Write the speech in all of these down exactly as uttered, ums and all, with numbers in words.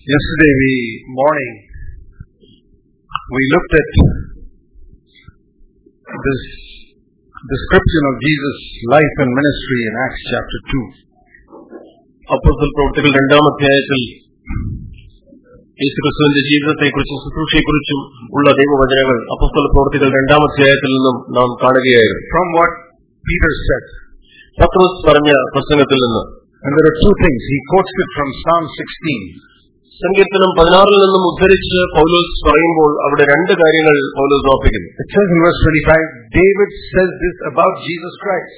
Yesterday we morning we looked at this description of Jesus' life and ministry in Acts chapter two. അപ്പോസ്തല പ്രവൃത്തികൾ രണ്ടാം അധ്യായത്തിൽ യേശുക്രിസ്തുവിന്റെ ജീവിതത്തെക്കുറിച്ചും ശുശ്രൂഷയെക്കുറിച്ചും ഉള്ള ദൈവവചനങ്ങൾ അപ്പോസ്തല പ്രവൃത്തികൾ രണ്ടാം അധ്യായത്തിൽ നിന്നും നാം കാണുകയായിരുന്നു. From what Peter said, പത്രോസ് പറഞ്ഞ പ്രസംഗത്തിൽ നിന്ന്. And there are two things. He quotes it from Psalm sixteen. സങ്കീർത്തനം പതിനാറിൽ നിന്നും ഉദ്ധരിച്ച് പൗലോസ് പറയുമ്പോൾ അവിടെ രണ്ട് കാര്യങ്ങൾ പൗലോസ് ഓർപ്പിക്കുന്നു. It says in verse twenty-five, David says this about Jesus Christ.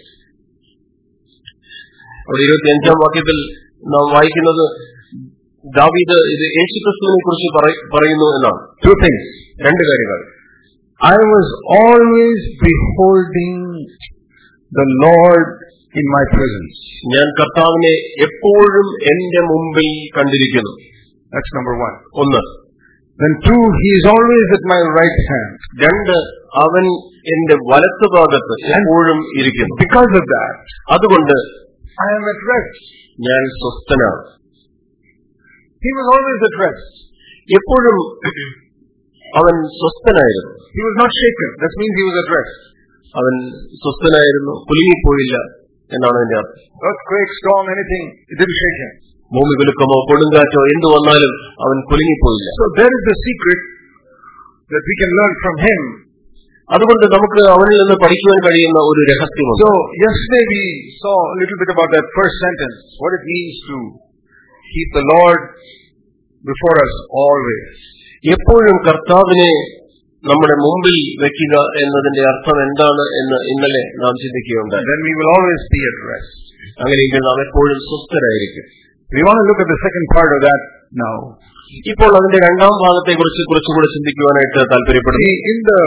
അവിടെ ഇരുപത്തിയഞ്ചാം വാക്യത്തിൽ നാം വായിക്കുന്നത് ദാവീദ് ഇത് യേശുക്രിസ്തുവിനെ കുറിച്ച് പറയുന്നു എന്നാണ്. Two things. രണ്ട് കാര്യങ്ങൾ. I was always beholding the Lord in my presence. ഞാൻ കർത്താവിനെ എപ്പോഴും എന്റെ മുമ്പിൽ കണ്ടിരിക്കുന്നു. That's number one. ഒന്ന്. Then two, he is always at my right hand. രണ്ട്, അവൻ എന്റെ വലത്തുഭാഗത്ത് എപ്പോഴും ഇരിക്കുന്നു. Because of that, അതുകൊണ്ട് I am at rest. ഞാൻ സ്വസ്ഥനാണ്. He was always at rest. എപ്പോഴും അവൻ സ്വസ്ഥനായിരുന്നു. He was not shaken. That means he was at rest. അവൻ സ്വസ്ഥനായിരുന്നു, കുലുങ്ങിപ്പോയില്ല എന്നാണ് അതിന്റെ അർത്ഥം. Earthquake, storm, anything, it didn't shake him. ഭൂമി കുലുക്കമോ കൊടുങ്കാറ്റോ എന്തു വന്നാലും അവൻ കുലുങ്ങിപ്പോയില്ല. So there is the secret that we can learn from him. അതുകൊണ്ട് നമുക്ക് അവനിൽ നിന്ന് പഠിക്കുവാൻ കഴിയുന്ന ഒരു രഹസ്യമുണ്ട്. So yesterday we saw a little bit about that first sentence, what it means to keep the Lord before us always. എപ്പോഴും കർത്താവിനെ നമ്മുടെ മുമ്പിൽ വെക്കുക എന്നതിന്റെ അർത്ഥം എന്താണ് എന്ന് ഇന്നലെ നാം ചിന്തിക്കുകയുണ്ടായി. Then we will always be at rest. അങ്ങനെയെങ്കിൽ നാം എപ്പോഴും സ്വസ്ഥരായിരിക്കും. We want to look at the second part of that now. ഇപ്പോൾ അതിന്റെ രണ്ടാം ഭാഗത്തെ കുറിച്ച് കുറച്ചുകൂടി ചിന്തിക്കുവാനായിട്ട് താല്പര്യപ്പെടുന്നു. In the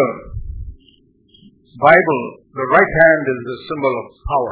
Bible, the right hand is the symbol of power.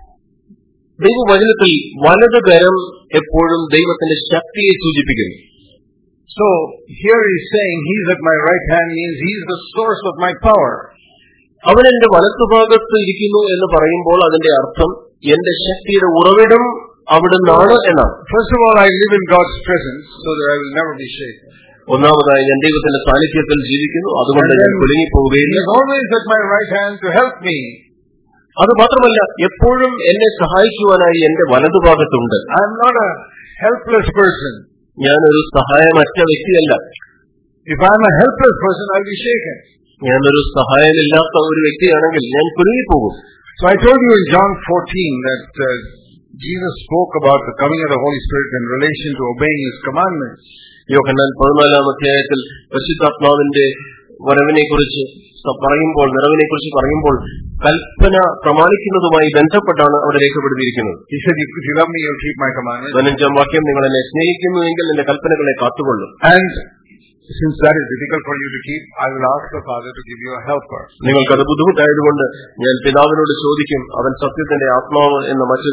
ദൈവവചനത്തിൽ വലത് കരം എപ്പോഴും ദൈവത്തിന്റെ ശക്തിയെ സൂചിപ്പിക്കുന്നു. So here he is saying he's at my right hand means he's the source of my power. അവൻ എന്റെ വലത്തുഭാഗത്ത് ഇരിക്കുന്നു എന്ന് പറയുമ്പോൾ അതിന്റെ അർത്ഥം എന്റെ ശക്തിയുടെ ഉറവിടം അവിടുന്നാണ് എന്നാണ്. First of all, I live in God's presence so that I will never be shaken. ഒന്നാമതായി ഞാൻ ദൈവത്തിന്റെ സാന്നിധ്യത്തിൽ ജീവിക്കുന്നു, അതുകൊണ്ട് ഞാൻ കുലുങ്ങിപ്പോവുകയില്ല. He is always at my right hand to help me. അത് മാത്രമല്ല, എപ്പോഴും എന്നെ സഹായിക്കുവാനായി എന്റെ വലതുഭാഗത്തുണ്ട്. I am not a helpless person. ഞാനൊരു സഹായമറ്റ വ്യക്തിയല്ല. If I am a helpless person, I will be shaken. ഞാനൊരു സഹായമില്ലാത്ത ഒരു വ്യക്തിയാണെങ്കിൽ ഞാൻ കുലുങ്ങിപ്പോകും. So I told you in John fourteen that uh, Jesus spoke about the coming of the Holy Spirit in relation to obeying His commandments. യോഹന്നാൻ പതിനാലാം അധ്യായത്തിൽ പരിശുദ്ധാത്മാവിന്റെ വരവിനെ കുറിച്ച് പറയുമ്പോൾ നിറവിനെ കുറിച്ച് പറയുമ്പോൾ കൽപ്പന പ്രമാണിക്കുന്നതുമായി ബന്ധപ്പെട്ടാണ് അവിടെ രേഖപ്പെടുത്തിയിരിക്കുന്നത്. He said, if you love me, you'll keep my commandments. പതിനഞ്ചാം വാക്യം, നിങ്ങൾ എന്നെ സ്നേഹിക്കുന്നുവെങ്കിൽ എന്റെ കൽപ്പനകളെ കാത്തുകൊള്ളും. And since that is difficult for you to keep, I will ask the Father to give you a helper. നിങ്ങൾക്കത് ബുദ്ധിമുട്ടായതുകൊണ്ട് ഞാൻ പിതാവിനോട് ചോദിക്കും, അവൻ സത്യത്തിന്റെ ആത്മാവ് എന്ന മറ്റൊരു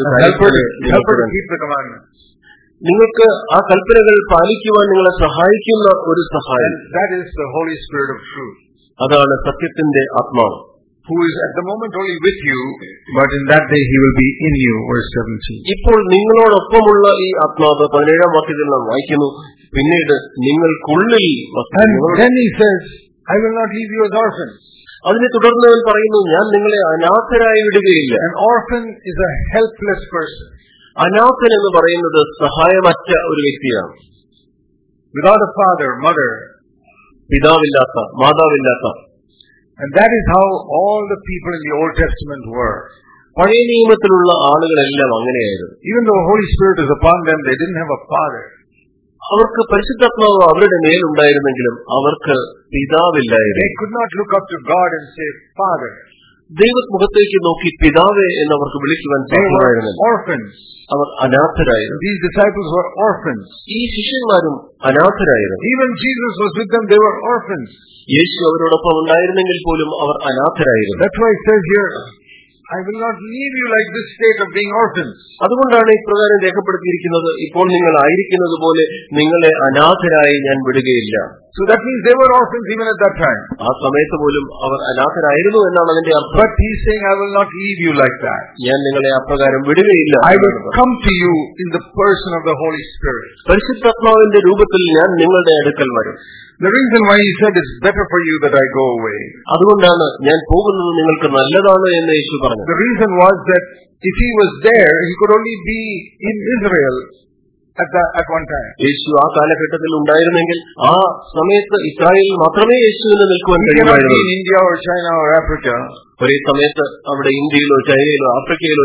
commandments. നിങ്ങൾക്ക് ആ കൽപ്പനകൾ പാലിക്കുവാൻ നിങ്ങളെ സഹായിക്കുന്ന ഒരു സഹായം. That is the Holy Spirit of truth. അതാണ് സത്യത്തിന്റെ ആത്മാവ്. Who is at the moment only with you, but in that day he will be in you. Verse seventeen. ഇപ്പോൾ നിങ്ങളോടൊപ്പമുള്ള ഈ ആത്മാവ് പതിനേഴാം വാക്യത്തിൽ നാം വായിക്കുന്നു, പിന്നീട് നിങ്ങൾക്കുള്ളിൽ. And then he says, I will not leave you as orphans. അതിനെ തുടർന്ന് അവൻ പറയുന്നു, ഞാൻ നിങ്ങളെ അനാഥരായി വിടുകയില്ല. An orphan is a helpless person. അനാഥൻ എന്ന് പറയുന്നത് സഹായമറ്റ ഒരു വ്യക്തിയാണ്. Without a father, mother, പിതാവില്ലാത്ത, മാതാവില്ലാത്ത. And that is how all the people in the Old Testament were. പഴയ നിയമത്തിലുള്ള ആളുകളെല്ലാം അങ്ങനെയായിരുന്നു. Even though Holy Spirit is upon them, they didn't have a father. അവർക്ക് പരിശുദ്ധാത്മാവ് അവരുടെ മേലുണ്ടായിരുന്നെങ്കിലും അവർക്ക് പിതാവില്ലായിരുന്നു. They could not look up to God and say, Father. ദൈവമുഖത്തേക്ക് നോക്കി പിതാവേ എന്നവർക്ക് വിളിക്കുവാൻ സാധ്യമായിരുന്നില്ല. Orphans. Our അനാഥരായിരുന്നു. These disciples were orphans. ഈ ശിഷ്യന്മാരും അനാഥരായിരുന്നു. Even Jesus was with them, they were orphans. യേശു അവരോടൊപ്പം ഉണ്ടായിരുന്നെങ്കിൽ പോലും അവർ അനാഥരായിരുന്നു. That's why it says here, I will not leave you like this state of being orphans. അതുകൊണ്ടാണ് ഇപ്രകാരം രേഖപ്പെടുത്തിയിരിക്കുന്നത്, ഇപ്പോൾ നിങ്ങൾ ആയിരിക്കുന്നത് പോലെ നിങ്ങളെ അനാഥരായി ഞാൻ വിടുകയില്ല. So that means they were orphans even at that time. ആ സമയത്ത് പോലും അവർ അനാഥരായിരുന്നു എന്നാണ് അതിന്റെ അർത്ഥം. But he's saying, I will not leave you like that. ഞാൻ നിങ്ങളെ അപ്രകാരം വിടുകയില്ല. I will come to you in the person of the Holy Spirit. പരിശുദ്ധാത്മാവിന്റെ രൂപത്തിൽ ഞാൻ നിങ്ങളുടെ അടുക്കൽ വരും. The reason why he said it's better for you that I go away. അതുകൊണ്ടാണ് ഞാൻ പോകുന്നത് നിങ്ങൾക്ക് നല്ലതാണ് എന്ന് യേശു പറഞ്ഞു. The reason was that if he was there, he could only be in Israel at that at one time. യേശു ആ കാലഘട്ടത്തിൽ ഉണ്ടായിരുന്നെങ്കിൽ ആ സമയത്ത് ഇസ്രായേലിൽ മാത്രമേ യേശുവിന് നിൽക്കുവാൻ കഴിയുമായിരുന്നു. In India or China or Africa. ഒരേ സമയത്ത് അവിടെ ഇന്ത്യയിലോ ചൈനയിലോ ആഫ്രിക്കയിലോ.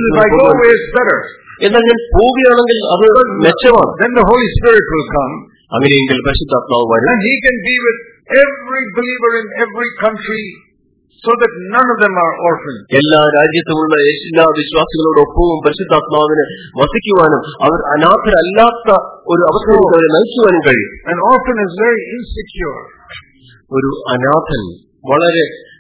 എന്നാൽ ഞാൻ പോവുകയാണെങ്കിൽ അത് മെച്ചമാണ്. Then the Holy Spirit will come. അങ്ങനെയെങ്കിൽ പരിശുദ്ധാത്മാവ് വരും. And he can be with every believer in every country, so that none of them are orphans. എല്ലാ രാജ്യത്തുമുള്ള എല്ലാ വിശ്വാസികളോടൊപ്പവും പരിശുദ്ധാത്മാവിന് വസിക്കുവാനും അവർ അനാഥരല്ലാത്ത ഒരു അവസ്ഥയിലേക്ക് അവരെ നയിക്കുവാനും കഴിയും. An orphan is very insecure. ഒരു അനാഥൻ വളരെ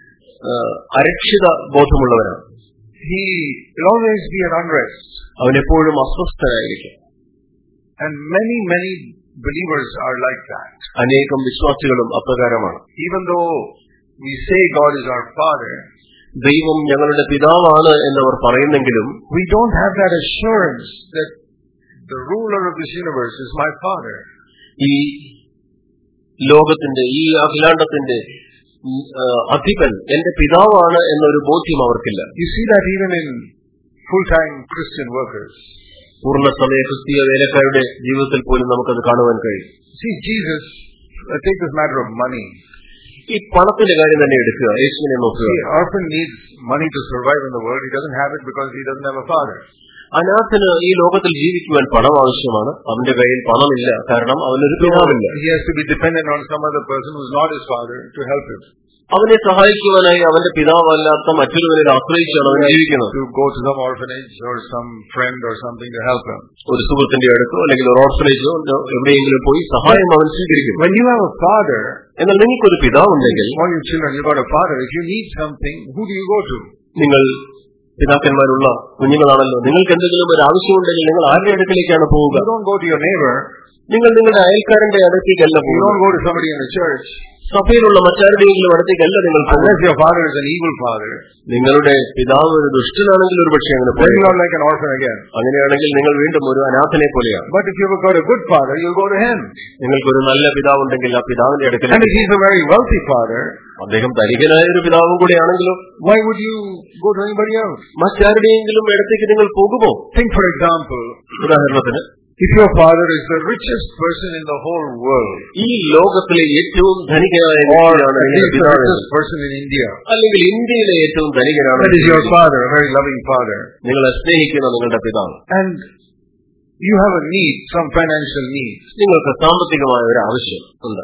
അരക്ഷിത ബോധമുള്ളവരാണ്. He will always be at unrest. അവൻ എപ്പോഴും അസ്വസ്ഥനായിരിക്കും. And many many believers are like that. അനേകം വിശ്വാസികളും അപ്രകാരമാണ്. Even though we say God is our Father, ദൈവം ഞങ്ങളുടെ പിതാവാണ് എന്നവർ പറയുന്നെങ്കിലും we don't have that assurance that the ruler of this universe is my Father. ഈ ലോകത്തിന്റെ ഈ അഖിലാണ്ടത്തിന്റെ അധിപൻ എന്റെ പിതാവാണ് എന്നൊരു ബോധ്യം അവർക്കില്ല. You see that even in full-time Christian workers. പൂർണ്ണസമയ ക്രിസ്തീയ വേലക്കാരുടെ ജീവിതത്തിൽ പോലും നമുക്കത് കാണുവാൻ കഴിയും. See Jesus, uh, take this matter of money. ഈ പണത്തിന്റെ കാര്യം തന്നെ എടുക്കുക. യേശുവിനെ നോക്കുക. See, orphan needs money to survive in the world. He doesn't have it because he doesn't have a father. അനാഥന് ഈ ലോകത്തിൽ ജീവിക്കുവാൻ പണം ആവശ്യമാണ്. അവന്റെ കയ്യിൽ പണമില്ല, കാരണം അവനൊരു പിതാവില്ല. He has to be dependent on some other person who is not his father to help him. അവനെ സഹായിക്കുവാനായി അവന്റെ പിതാവല്ലാത്ത മറ്റൊരുവനെ ആശ്രയിച്ചാണ് അവൻ ജീവിക്കുന്നത്. To go to some orphanage or some friend or something to help him. ഒരു സുഹൃത്തിന്റെ അടുത്തോ അല്ലെങ്കിൽ ഒരു ഓർഫനേജോ എവിടെയെങ്കിലും പോയി സഹായം അവൻ സ്വീകരിക്കും. When you have a father, എന്നാൽ നിങ്ങൾക്കൊരു പിതാവുണ്ടെങ്കിൽ, all you children, you got a father. If you need something, who do you go to? നിങ്ങൾ പിതാക്കന്മാരുള്ള കുഞ്ഞുങ്ങളാണല്ലോ. നിങ്ങൾക്ക് എന്തെങ്കിലും ഒരു ആവശ്യമുണ്ടെങ്കിൽ നിങ്ങൾ ആരുടെ അടുക്കലേക്കാണ് പോവുക? You don't go to your neighbor. നിങ്ങൾ നിങ്ങളുടെ അയൽക്കാരന്റെ അടുത്തേക്കല്ല പോകുക. You don't go to somebody in the church. സഭയിലുള്ള മറ്റാരുടെയെങ്കിലും അടുത്തേക്കല്ല നിങ്ങൾ പോകുക. Unless your father is an evil father. നിങ്ങളുടെ പിതാവ് ഒരു ദുഷ്ടനാണെങ്കിൽ ഒരു പക്ഷേ അങ്ങനെ പോകും. You are like an orphan again. അങ്ങനെയാണെങ്കിൽ നിങ്ങൾ വീണ്ടും ഒരു അനാഥനെ പോലെയാണ്. But if you have got a good father, you go to him. നിങ്ങൾക്കൊരു നല്ല പിതാവുണ്ടെങ്കിൽ ആ പിതാവിന്റെ അടുക്കലേക്ക്. And if he is a very wealthy father, അദ്ദേഹം ധനികനായ ഒരു പിതാവും കൂടിയാണെങ്കിലോ, why would you go to anybody else? മറ്റാരുടെയെങ്കിലും അടുത്തേക്ക് നിങ്ങൾ പോകുമോ? Think for example, ഉദാഹരണത്തിന്, if your father is the richest person in the whole world, ഈ ലോകത്തിലെ ഏറ്റവും ധനികനായ വ്യക്തിയാണ് നിങ്ങളുടെ പിതാവ്, the richest person in India, അല്ലെങ്കിൽ ഇന്ത്യയിലെ ഏറ്റവും ധനികനാണ്, that is your father, a very loving father, നിങ്ങളെ സ്നേഹിക്കുന്ന നിങ്ങളുടെ പിതാവ്, and you have a need, some financial need, നിങ്ങൾക്ക് സാമ്പത്തികമായ ഒരു ആവശ്യം ഉണ്ട്,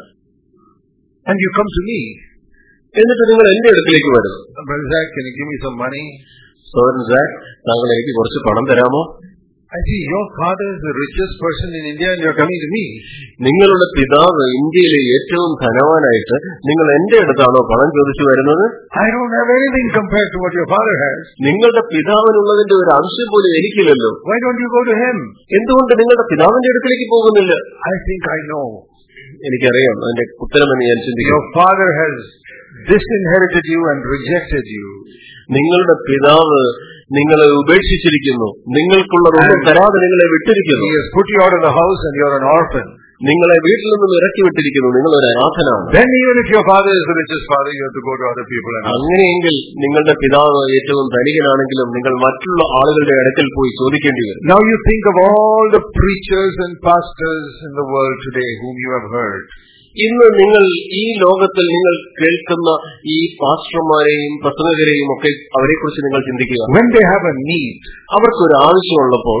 and you come to me, എന്നിട്ട് നിങ്ങൾ എന്റെ അടുത്തേക്ക് വരുന്നു. Brother Zach, can you give me some money? സഹോദരൻ സാക്ക്, താങ്കൾ എനിക്ക് കുറച്ച് പണം തരാമോ? I see your father is the richest person in India and you are coming to me. നിങ്ങളുടെ പിതാവ് ഇന്ത്യയിലെ ഏറ്റവും ധനവാനായിട്ട് നിങ്ങൾ എന്റെ അടുത്താണോ പണം ചോദിച്ചു വരുന്നത്? I don't have anything compared to what your father has. നിങ്ങളുടെ പിതാവിനുള്ളതിന്റെ ഒരു അംശം പോലും എനിക്കില്ലല്ലോ. Why don't you go to him? എന്തുകൊണ്ട് നിങ്ങളുടെ പിതാവിന്റെ അടുത്തേക്ക് പോകുന്നില്ല? I think I know. എനിക്കറിയാം അതിന്റെ ഉത്തരമെന്ന് ഞാൻ ചിന്തിക്കും. Your father has disinherited you and rejected you. നിങ്ങളുടെ പിതാവ് നിങ്ങളെ ഉപേക്ഷിച്ചിരിക്കുന്നു, നിങ്ങൾക്കുള്ളതൊന്നും തരാതെ നിങ്ങളെ വിട്ടിരിക്കുന്നു. He has put you out of the house and you are an orphan. നിങ്ങളെ വീട്ടിൽ നിന്നും ഇറക്കി വിട്ടിരിക്കുന്നു, നിങ്ങൾ ഒരു അനാഥനാണ്. Then even if your father is the richest father, you have to go to other people and ask. അങ്ങനെയെങ്കിൽ നിങ്ങളുടെ പിതാവ് ഏറ്റവും ധനികനാണെങ്കിലും നിങ്ങൾ മറ്റുള്ള ആളുകളുടെ അടുക്കൽ പോയി ചോദിക്കേണ്ടി വരും. Now you think of all the preachers and pastors in the world today whom you have heard. ഇന്ന് നിങ്ങൾ ഈ ലോകത്തിൽ നിങ്ങൾ കേൾക്കുന്ന ഈ പാസ്റ്റർമാരെയും പ്രസംഗകരെയും ഒക്കെ അവരെ കുറിച്ച് നിങ്ങൾ ചിന്തിക്കുക. When they have a need, അവർക്കൊരു ആവശ്യമുള്ളപ്പോൾ,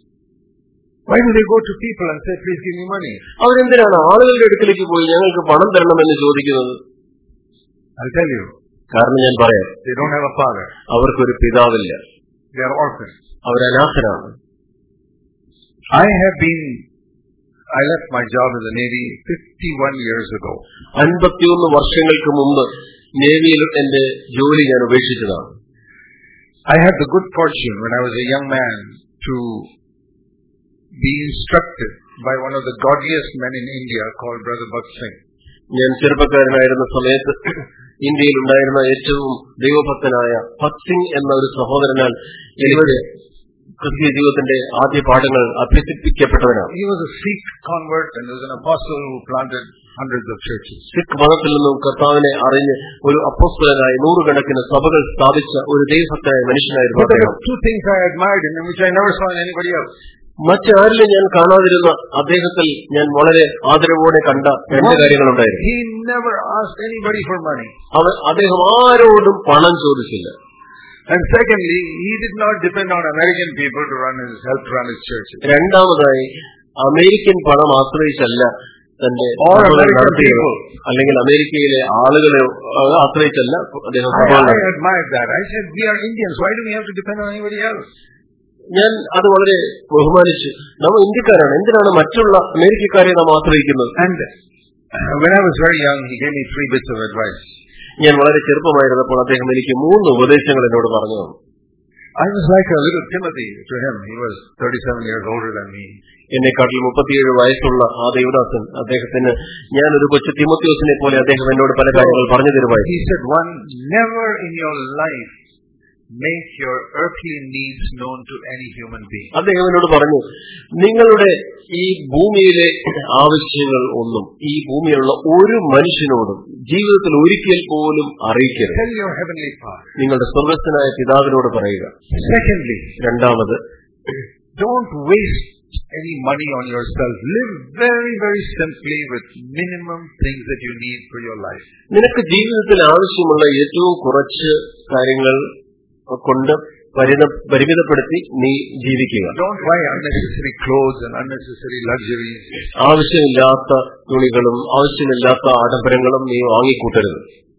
why do they go to people and say, please give me money? അവരെന്തിനാണ് ആളുകളുടെ അടുക്കലേക്ക് പോയി ഞങ്ങൾക്ക് പണം തരണമെന്ന് ചോദിക്കുന്നത്? I'll tell you. കാരണം ഞാൻ പറയാം, they don't have a father. അവർക്കൊരു പിതാവില്ല. They are orphans. Our അനാഥരാണ്. I have been I left my job in the Navy fifty-one years ago. അൻപത്തിയൊന്ന് വർഷങ്ങൾക്ക് മുമ്പ് നേവിയിൽ എന്റെ ജോലി ഞാൻ ഉപേക്ഷിച്ചതാണ്. I had the good fortune when I was a young man to be instructed by one of the godliest men in India called Brother Bhagat Singh. ഞാൻ ചെറുപ്പക്കാരനായിരുന്ന സമയത്ത് ഇന്ത്യയിൽ ഉണ്ടായിരുന്ന ഏറ്റവും ദൈവഭക്തനായ ഭഗത് സിംഗ് എന്ന ഒരു സഹോദരനാൽ എനിക്ക് ക്രിസ്തീയ ജീവിതത്തിന്റെ ആദ്യ പാഠങ്ങൾ അഭ്യസിപ്പിക്കപ്പെട്ടവനാണ്. He was a Sikh convert and was an apostle who planted hundreds of churches. Sikh മതത്തിൽ നിന്നും കർത്താവിനെ അറിഞ്ഞ് ഒരു അപ്പോസ്തലനായി നൂറുകണക്കിന് സഭകൾ സ്ഥാപിച്ച ഒരു ദൈവഭക്തനായ മനുഷ്യനായിരുന്നു. But there were two things I admired in him which I never saw in anybody else. മറ്റാരിലും ഞാൻ കാണാതിരുന്ന അദ്ദേഹത്തിൽ ഞാൻ വളരെ ആദരവോടെ കണ്ട രണ്ട് കാര്യങ്ങളുണ്ടായിരുന്നു. He never asked anybody for money. അദ്ദേഹം ആരോടും പണം ചോദിച്ചില്ല. And secondly, he did not depend on American people to run his help run his churches. രണ്ടാമതായി അമേരിക്കൻ പണം ആശ്രയിച്ചല്ല തന്റെ അല്ലെങ്കിൽ അമേരിക്കയിലെ ആളുകളെ ആശ്രയിച്ചല്ല അദ്ദേഹം. I admired that. I said, we are Indians. Why do we have to depend on anybody else? ഞാൻ അത് വളരെ ബഹുമാനിച്ചു. നമ്മൾ ഇന്ത്യക്കാരാണ്, എന്തിനാണ് മറ്റുള്ള അമേരിക്കക്കാരെ നാം ആശ്രയിക്കുന്നത്? And when I was very young, he gave me three bits of advice. ഞാൻ വളരെ ചെറുപ്പമായിരുന്നപ്പോൾ അദ്ദേഹം എനിക്ക് മൂന്ന് ഉപദേശങ്ങൾ എന്നോട് പറഞ്ഞു. I was like a little Timothy to him. He was thirty-seven years older than me. എന്നെക്കാട്ടിൽ മുപ്പത്തിയേഴ് വയസ്സുള്ള ആ ദേവദാസൻ അദ്ദേഹത്തിന് ഞാനൊരു കൊച്ചു തിമോത്തിയോസിനെ പോലെ അദ്ദേഹം എന്നോട് പല കാര്യങ്ങൾ പറഞ്ഞു തരുമായി. He said, one, never in your life make your earthly needs known to any human being. അദ്ദേഹം എന്നോട് പറഞ്ഞു, നിങ്ങളുടെ ഈ ഭൂമിയിലെ ആവശ്യങ്ങൾ ഒന്നും ഈ ഭൂമിയിലുള്ള ഒരു മനുഷ്യനോടും ജീവിതത്തിൽ ഒരിക്കൽ പോലും അറിയിക്കരുത്. Tell your heavenly Father. നിങ്ങളുടെ സ്വർഗ്ഗസ്ഥനായ പിതാവിനോട് പറയുക. Secondly, രണ്ടാമത്, don't waste any money on yourself. Live very very simply with minimum things that you need for your life. നിനക്ക് ജീവിതത്തിൽ ആവശ്യമുള്ള ഏറ്റവും കുറച്ച് കാര്യങ്ങൾ കൊണ്ട് പരിമിതപ്പെടുത്തി നീ ജീവിക്കുക. Don't buy unnecessary clothes and unnecessary luxuries. ആവശ്യമില്ലാത്ത തുണികളും ആവശ്യമില്ലാത്ത ആഡംബരങ്ങളും നീ വാങ്ങിക്കൂട്ടരുത്.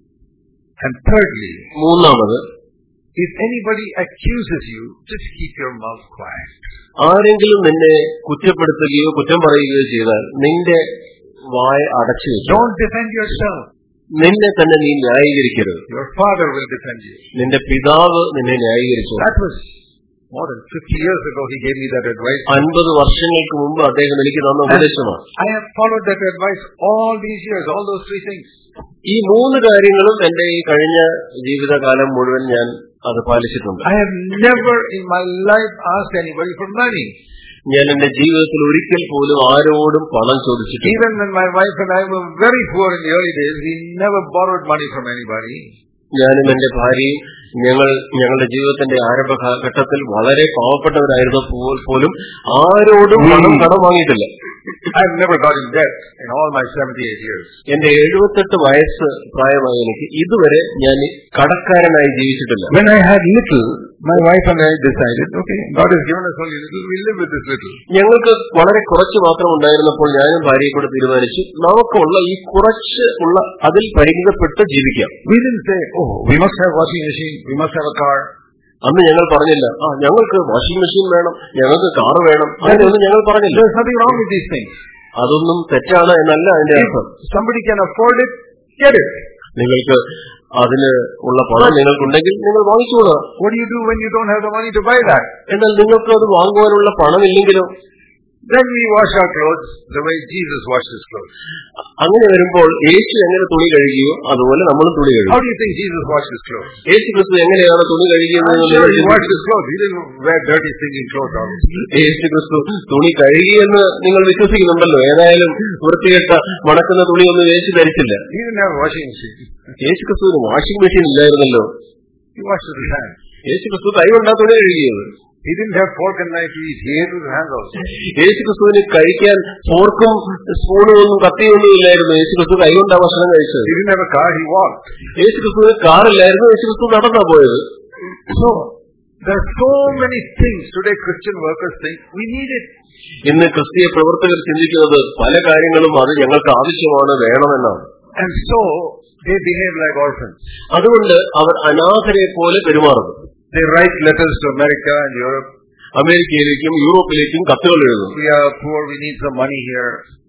And thirdly, മൂന്നാമത്, if anybody accuses you, just keep your mouth quiet. ആരെങ്കിലും നിന്നെ കുറ്റപ്പെടുത്തുകയോ കുറ്റം പറയുകയോ ചെയ്താൽ നിന്റെ വായ അടച്ചു വെക്കുക. Don't defend yourself. നിന്നെ തന്നെ നീ ന്യായീകരിക്കരുത്. Your father will defend you. നിന്റെ പിതാവ് നിന്നെ ന്യായീകരിച്ചു. That was more than fifty years ago. He gave me that advice. അൻപത് വർഷങ്ങൾക്ക് മുമ്പ് അദ്ദേഹം എനിക്ക് തന്ന ഉപദേശമാണ്. I have followed that advice all these years, all those three things. ഈ മൂന്ന് കാര്യങ്ങളും എന്റെ ഈ കഴിഞ്ഞ ജീവിതകാലം മുഴുവൻ ഞാൻ അത് പാലിച്ചിട്ടുണ്ട്. I have never in my life asked anybody for money. ഞാൻ എന്റെ ജീവിതത്തിൽ ഒരിക്കൽ പോലും ആരോടും പണം ചോദിച്ചിട്ടില്ല. Even when my wife and I were very poor in the early days, we never borrowed money from anybody. ഞാനും എന്റെ ഭാര്യയും ഞങ്ങൾ ഞങ്ങളുടെ ജീവിതത്തിന്റെ ആരംഭഘട്ടത്തിൽ വളരെ പാവപ്പെട്ടവരായിരുന്നപ്പോൾ പോലും ആരോടും പണം കടം വാങ്ങിയിട്ടില്ല. I have never got in debt in all my seventy-eight years. എന്റെ എഴുപത്തെട്ട് വയസ്സ് പ്രായമായ എനിക്ക് ഇതുവരെ ഞാൻ കടക്കാരനായി ജീവിച്ചിട്ടില്ല. When I had little, my wife and I decided, okay, God has given us only little, we live with this little. ഞങ്ങൾക്ക് വളരെ കുറച്ച് മാത്രം ഉണ്ടായിരുന്നപ്പോൾ ഞാനും ഭാര്യയും കൂടെ തീരുമാനിച്ചു, നമുക്കുള്ള ഈ കുറച്ച് ഉള്ള അതിൽ പരിമിതപ്പെട്ട് ജീവിക്കാം. We didn't say, oh, we must have washing machine, we must have a car. അന്ന് ഞങ്ങൾ പറഞ്ഞില്ല, ആ ഞങ്ങൾക്ക് വാഷിംഗ് മെഷീൻ വേണം, ഞങ്ങൾക്ക് കാർ വേണം, അങ്ങനെയൊന്നും ഞങ്ങൾ പറഞ്ഞില്ല. There's nothing wrong with these things. അതൊന്നും തെറ്റാണ് എന്നല്ല അതിന്റെ അർത്ഥം. Somebody can afford it, get it. നിങ്ങൾക്ക് അതിന് ഉള്ള പണം നിങ്ങൾക്കുണ്ടെങ്കിൽ നിങ്ങൾ വാങ്ങിച്ചോളൂ. What do you do when you don't have the money to buy that? എന്നാൽ നിങ്ങൾക്ക് അത് വാങ്ങുവാനുള്ള പണം ഇല്ലെങ്കിലോ? Then we wash our clothes the way Jesus washed his clothes. അങ്ങനെ വരുമ്പോൾ യേശു എങ്ങനെ തുണി കഴുകിയോ അതുപോലെ നമ്മളും തുണി കഴുകും. How do you think Jesus washed his clothes? യേശു ക്രിസ്തു എങ്ങനെയാണ് തുണി കഴുകിയത്? He washed his clothes. He didn't wear dirty stinking clothes. യേശു ക്രിസ്തു തുണി കഴുകിയെന്ന് നിങ്ങൾ വിശ്വസിക്കുന്നുണ്ടല്ലോ. ഏതായാലും വൃത്തികെട്ട മണക്കുന്ന തുണിയൊന്നും യേശു ധരിച്ചില്ല. He didn't have a washing machine. യേശു ക്രിസ്തുവിന് വാഷിംഗ് മെഷീൻ ഇല്ലായിരുന്നല്ലോ. He washed with his hands. യേശു ക്രിസ്തു കൈ കൊണ്ടാ തുണി കഴുകിയത്. He didn't have fork and knife to eat. He ate with his hands also. യേശു ക്രിസ്തുവിന് കഴിക്കാൻ ഫോർക്കും സ്പൂണും ഒന്നും കത്തിയൊന്നും ഇല്ലായിരുന്നു. യേശു ക്രിസ്തു കൈ കൊണ്ടാ ഭക്ഷണം കഴിച്ചത്. He didn't have a car. He walked. യേശു ക്രിസ്തുവിന് കാറില്ലായിരുന്നു. യേശു ക്രിസ്തു നടന്നാ പോയത്. So there are so many things today Christian workers think we need it. ഇന്ന് ക്രിസ്തീയ പ്രവർത്തകർ ചിന്തിക്കുന്നത് പല കാര്യങ്ങളും അത് ഞങ്ങൾക്ക് ആവശ്യമാണ്, വേണമെന്നാണ്. And so they behave like orphans. അതുകൊണ്ട് അവർ അനാഥരെ പോലെ പെരുമാറുന്നു. They write letters to America and Europe. അമേരിക്കയിലേക്കും യൂറോപ്പിലേക്കും കത്തുകൾ എഴുതുന്നു. We are poor, we need some money here.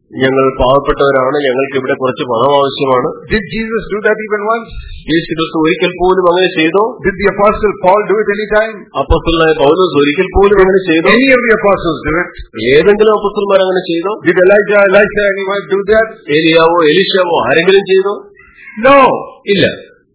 ഞങ്ങൾ പാവപ്പെട്ടവരാണ്, ഞങ്ങൾക്ക് ഇവിടെ കുറച്ച് പണം ആവശ്യമാണ്. Did Jesus do that even once? യേശു ക്രിസ്തു ഒരിക്കൽ പോലും അങ്ങനെ ചെയ്തോ? Did the apostle Paul do it any time? അപ്പോസ്തലനായ പൗലോസ് ഒരിക്കൽ പോലും അങ്ങനെ ചെയ്തോ? Any of the apostles do it? ഏതെങ്കിലും അപ്പോസ്തലന്മാർ അങ്ങനെ ചെയ്തോ? Did Elijah, Elisha, anyone do that? ഏലിയാവോ എലീശാവോ ആരെങ്കിലും ചെയ്തോ? No. ഇല്ല.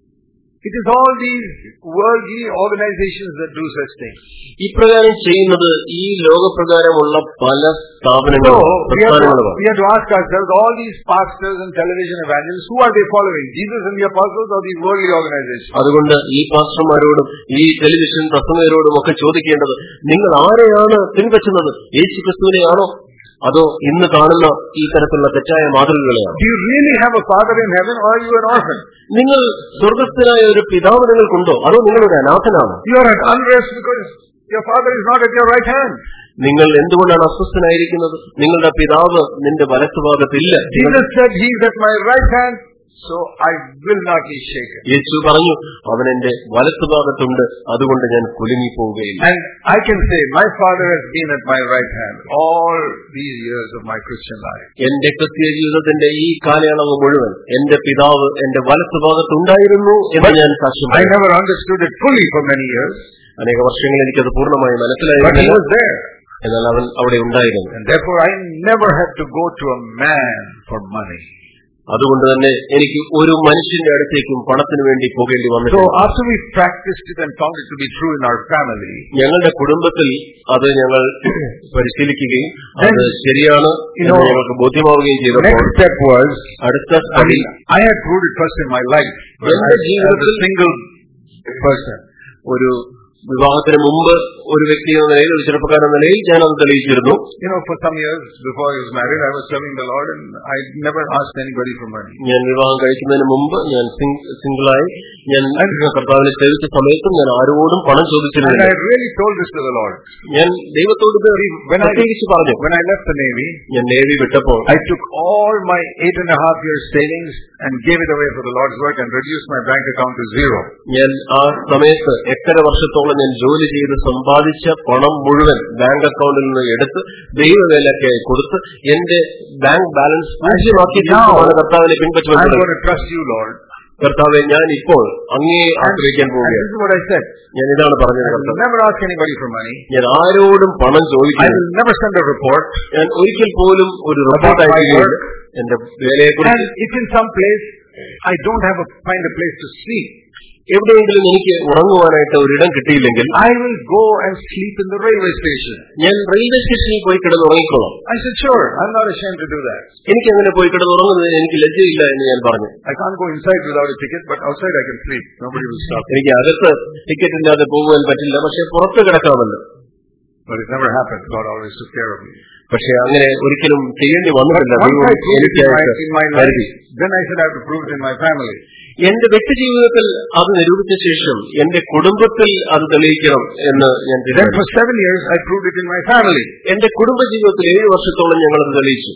It is all these worldly organizations that do such things. ഇപ്രകാരം ചെയ്യുന്നത് ഈ ലോകപ്രകാരമുള്ള പല സ്ഥാപനങ്ങളും പ്രസ്ഥാനങ്ങളുമാണ്. We have to ask ourselves, all these pastors and television evangelists, who are they following? Jesus and the apostles or these worldly organizations? അതുകൊണ്ട് ഈ പാസ്റ്റർമാരോടും ഈ television പ്രസംഗകരോടും ഒക്കെ ചോദിക്കേണ്ടത്, നിങ്ങൾ ആരെയാണ് പിൻപറ്റുന്നത്? യേശു ക്രിസ്തുവിനെയാണോ അതോ ഇന്ന് കാണുന്ന ഈ തരത്തിലുള്ള തെറ്റായ മാതൃകകളെയാണ്? Do you really have a father in heaven or are you an orphan? നിങ്ങൾ സ്വർഗസ്ഥനായ ഒരു പിതാവ് നിങ്ങൾക്കുണ്ടോ അതോ നിങ്ങളൊരു അനാഥനാണോ? You are at unrest because your father is not at your right hand. നിങ്ങൾ എന്തുകൊണ്ടാണ് അസ്വസ്ഥനായിരിക്കുന്നത്? നിങ്ങളുടെ പിതാവ് നിന്റെ വലത്തുഭാഗത്തില്ല. Jesus said, he is at my right hand, so I will not be shaken. യേശു പറഞ്ഞു, അവൻ എന്റെ വലത്തുഭാഗത്തുണ്ട്, അതുകൊണ്ട് ഞാൻ കുലുങ്ങിപ്പോവുകയില്ല. And I can say, my father has been at my right hand all these years of my Christian life. എന്റെ ക്രിസ്തീയ ജീവിതത്തിന്റെ ഈ കാലയളവ് മുഴുവൻ എന്റെ പിതാവ് എന്റെ വലത്തുഭാഗത്തുണ്ടായിരുന്നു എന്ന് ഞാൻ സാക്ഷ്യം I never understood it fully for many years. അനേക വർഷങ്ങൾ എനിക്കത് പൂർണ്ണമായി But he മനസ്സിലായിരുന്നു. was there. എന്നാൽ അവൻ അവിടെ ഉണ്ടായിരുന്നു. And therefore I never had to go to a man for money. അതുകൊണ്ട് തന്നെ എനിക്ക് ഒരു മനുഷ്യന്റെ അടുത്തേക്കും പണത്തിന് വേണ്ടി പോകേണ്ടി So വന്നിട്ടില്ല. after we practiced it and found it to be true in our family, ഞങ്ങളുടെ കുടുംബത്തിൽ അത് ഞങ്ങൾ പരിശീലിക്കുകയും അത് ശരിയാണ് എന്ന് ഞങ്ങൾക്ക് ബോധ്യമാവുകയും ചെയ്തപ്പോൾ next step was, അടുത്ത I പടി, mean, I had proved it first in my life. When I എന്റെ was ജീവിതത്തിൽ a single person. ഒരു വിവാഹത്തിന് മുമ്പ് ഒരു വ്യക്തി എന്ന നിലയിൽ, ഒരു ചെറുപ്പക്കാരൻ എന്ന നിലയിൽ ഞാൻ അത് തെളിയിച്ചിരുന്നു. You know, for some years before I was married, I was serving the Lord and I never asked anybody for money. ഞാൻ വിവാഹം കഴിക്കുന്നതിന് മുമ്പ് ഞാൻ സിംഗിളായി ഞാൻ കർത്താവിനെ സേവിച്ച സമയത്തും ഞാൻ ആരോടും പണം And ചോദിച്ചിരുന്നില്ല. I really told this to the Lord. ഞാൻ ദൈവത്തോട് ഇത് When I, പ്രത്യേകിച്ച് പറഞ്ഞു. when I left the Navy, ഞാൻ നേവി വിട്ടപ്പോൾ I took all my eight and a half years savings and gave it away for the Lord's work and reduced my bank account to zero. ഞാൻ ആ സമയത്ത് എട്ടര വർഷത്തോളം ഞാൻ ജോലി ചെയ്ത് സമ്പാദിച്ച പണം മുഴുവൻ ബാങ്ക് അക്കൗണ്ടിൽ നിന്ന് എടുത്ത് ദൈവവേലയ്ക്കായി കൊടുത്ത് എന്റെ ബാങ്ക് ബാലൻസ് പൂജ്യമാക്കി കർത്താവിനെ I'm പിൻപറ്റുവാൻ. going to trust you, Lord. കർത്താവെ, ഞാൻ ഇപ്പോൾ അങ്ങേ ആശ്രയിക്കാൻ And പോവുകയാണ്. this is what I said. ഞാൻ ഇതാണ് പറഞ്ഞത്. I will കർത്താവ്, never ask anybody for money. ഞാൻ ആരോടും പണം I ചോദിക്കില്ല. will never send a report. ഞാൻ ഒരിക്കൽ പോലും ഒരു റിപ്പോർട്ട് അയക്കുകയില്ല എന്റെ വേലയെക്കുറിച്ച്. And if in some place I don't have a find a place to sleep, എവിടെയെങ്കിലും എനിക്ക് ഉറങ്ങുവാനായിട്ട് ഒരിടം കിട്ടിയില്ലെങ്കിൽ I will go and sleep in the railway station. ഞാൻ റെയിൽവേ സ്റ്റേഷനിൽ പോയി കിടന്ന് ഉറങ്ങിക്കോളാം. I said, sure, I'm not ashamed to do that. എനിക്ക് അങ്ങനെ പോയി കിടന്ന് ഉറങ്ങുന്നതിന് എനിക്ക് ലജ്ജയില്ല എന്ന് ഞാൻ പറഞ്ഞു. I can't go inside without a ticket, but outside I can sleep. Nobody will stop me. എനിക്ക് അകത്ത് ടിക്കറ്റ് ഇല്ലാതെ പോകുവാൻ പറ്റില്ല, പക്ഷെ പുറത്ത് കിടക്കാമല്ലോ. But it never happened. God always took care of me. പക്ഷെ അങ്ങനെ ഒരിക്കലും ചെയ്യേണ്ടി വന്നിട്ടില്ല. Once I proved it in my, എനിക്കായിട്ട് in my life, then I said I have to prove it in my family. എന്റെ വ്യക്തി ജീവിതത്തിൽ അത് നിരൂപിച്ച ശേഷം എന്റെ കുടുംബത്തിൽ അത് തെളിയിക്കണം എന്ന് ഞാൻ Then തീരുമാനിച്ചു. for seven years I proved it in my family. എന്റെ കുടുംബ ജീവിതത്തിൽ ഏഴ് വർഷത്തോളം ഞങ്ങൾ അത് തെളിയിച്ചു.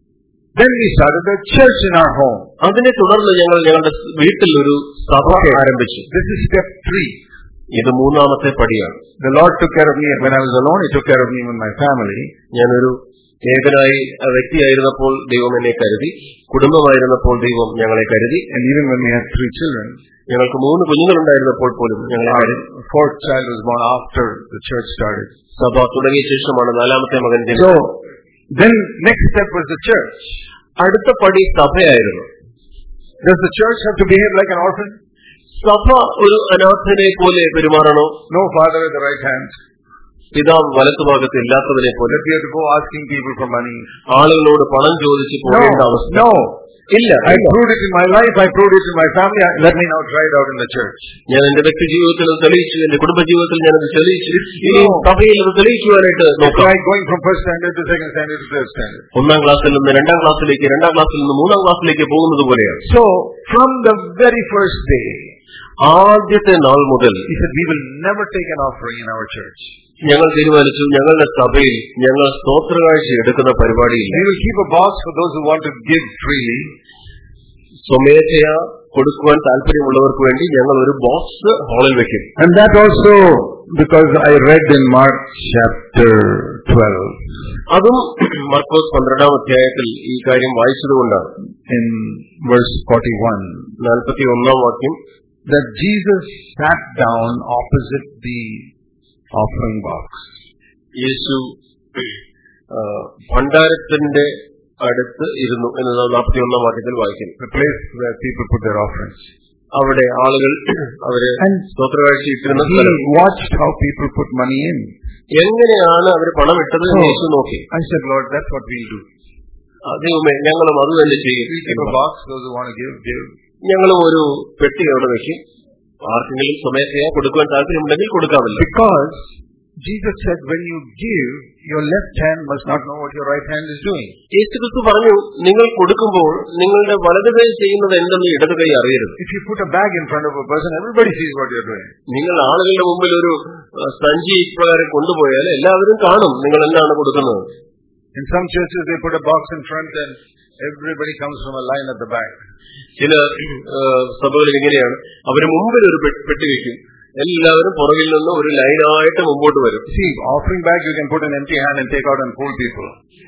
Then we started a church in our home. അതിനെ തുടർന്ന് ഞങ്ങൾ ഞങ്ങളുടെ വീട്ടിൽ ഒരു സഭ ആരംഭിച്ചു. This is step three. ഇത് മൂന്നാമത്തെ പടിയാണ്. The Lord took care of me when I was alone. He took care of me and my family. ഞാനൊരു ഏകനായി വ്യക്തിയായിരുന്നപ്പോൾ ദൈവം എന്നെ കരുതി, കുടുംബമായിരുന്നപ്പോൾ ദൈവം ഞങ്ങളെ കരുതി. And even when we had three children, ഞങ്ങൾക്ക് മൂന്ന് കുഞ്ഞുങ്ങളുണ്ടായിരുന്നപ്പോൾ പോലും ഞങ്ങളെ കരുതി. our fourth child was born after the church started. സഭ തുടങ്ങിയ ശേഷമാണ് നാലാമത്തെ മകൻ ജനിച്ചത്. So then next step was the church. അടുത്ത പടി സഭയായിരുന്നു. Does the church have to behave like an orphan? സഭ ഒരു അനാഥനെ പോലെ പെരുമാറണോ? No father at the right hand. പിതാവ് വലത്തുഭാഗത്ത് ഇല്ലാത്തതിനെ പോലെ That we have to go asking people for money. ആളുകളോട് പണം ചോദിച്ച് പോകേണ്ട അവസ്ഥ. No. ഇല്ല. I proved it in my life. I proved it in my family. Let me now try it out in the church. ഞാൻ എന്റെ വ്യക്തി ജീവിതത്തിൽ അത് തെളിയിച്ചു, എന്റെ കുടുംബ ജീവിതത്തിൽ ഞാൻ അത് തെളിയിച്ചു. ഇനി സഭയിൽ അത് തെളിയിക്കുവാനായിട്ട് നോക്കാം. Like going from first standard to second standard to third standard. ഒന്നാം ക്ലാസ്സിൽ നിന്ന് രണ്ടാം ക്ലാസ്സിലേക്ക്, രണ്ടാം ക്ലാസ്സിൽ നിന്ന് മൂന്നാം ക്ലാസ്സിലേക്ക് പോകുന്നത് പോലെയാണ്. So from the very first day, ആദ്യത്തെ നാൾ മുതൽ he said, we will never take an offering in our church. ഞങ്ങൾ തീരുമാനിച്ചു, ഞങ്ങളുടെ സഭയിൽ ഞങ്ങൾ സ്തോത്രകാഴ്ച എടുക്കുന്ന പരിപാടിയില്ല. We will keep a box for those who want to give freely. സ്വമേധയാ കൊടുക്കുവാൻ താല്പര്യമുള്ളവർക്ക് വേണ്ടി ഞങ്ങൾ ഒരു ബോക്സ് ഹാളിൽ വെക്കും. And that also because I read in Mark chapter twelve. അതും മർക്കോസ് പന്ത്രണ്ടാം അധ്യായത്തിൽ ഈ കാര്യം വായിച്ചതുകൊണ്ടാണ്. In verse forty-one, നാൽപ്പത്തിയൊന്നാം വാക്യം, that Jesus sat down opposite the offering box. യേശു ഭണ്ഡാരത്തിന്റെ അടുത്ത് ഇരുന്നു എന്ന് നാൽപ്പത്തിയൊന്നാം വാക്യത്തിൽ വായിക്കുന്നു. The place where people put their offerings. അവിടെ ആളുകൾ അവര് സ്തോത്രകാഴ്ച ഇട്ടിരുന്ന സ്ഥലം. He watched how people put money in. എങ്ങനെയാണ് അവർ പണം ഇട്ടത് എന്ന് യേശു നോക്കി. I said, Lord, that's what we'll do. ദൈവമേ, ഞങ്ങളും അത് തന്നെ ചെയ്യും. ഞങ്ങളും ഒരു പെട്ടി അവിടെ വെക്കും. ആർക്കെങ്കിലും സ്വമേധയാ കൊടുക്കുവാൻ താല്പര്യമുണ്ടെങ്കിൽ കൊടുക്കാമല്ലോ. Because Jesus said, when you give, your left hand must not know what your right hand is doing. യേശുക്രിസ്തു പറഞ്ഞു, നിങ്ങൾ കൊടുക്കുമ്പോൾ നിങ്ങളുടെ വലതു കൈ ചെയ്യുന്നത് എന്തെന്ന് ഇടതു കൈ അറിയരുത്. If you put a bag in front of a person, everybody sees what you're doing. നിങ്ങൾ ആളുകളുടെ മുമ്പിൽ ഒരു സഞ്ചി ഇപ്രകാരം കൊണ്ടുപോയാൽ എല്ലാവരും കാണും നിങ്ങൾ എന്താണ് കൊടുക്കുന്നത്. In some churches they put a box in front and everybody comes from a line at the back. ചില സഭകളിൽ ഇങ്ങനെയാണ്, അവര് മുമ്പിൽ ഒരു പെട്ടി വെക്കും, എല്ലാവരും പുറകിൽ നിന്ന് ഒരു ലൈനായിട്ട് മുമ്പോട്ട് വരും. See, offering bag you can put an empty hand and take out and pull people.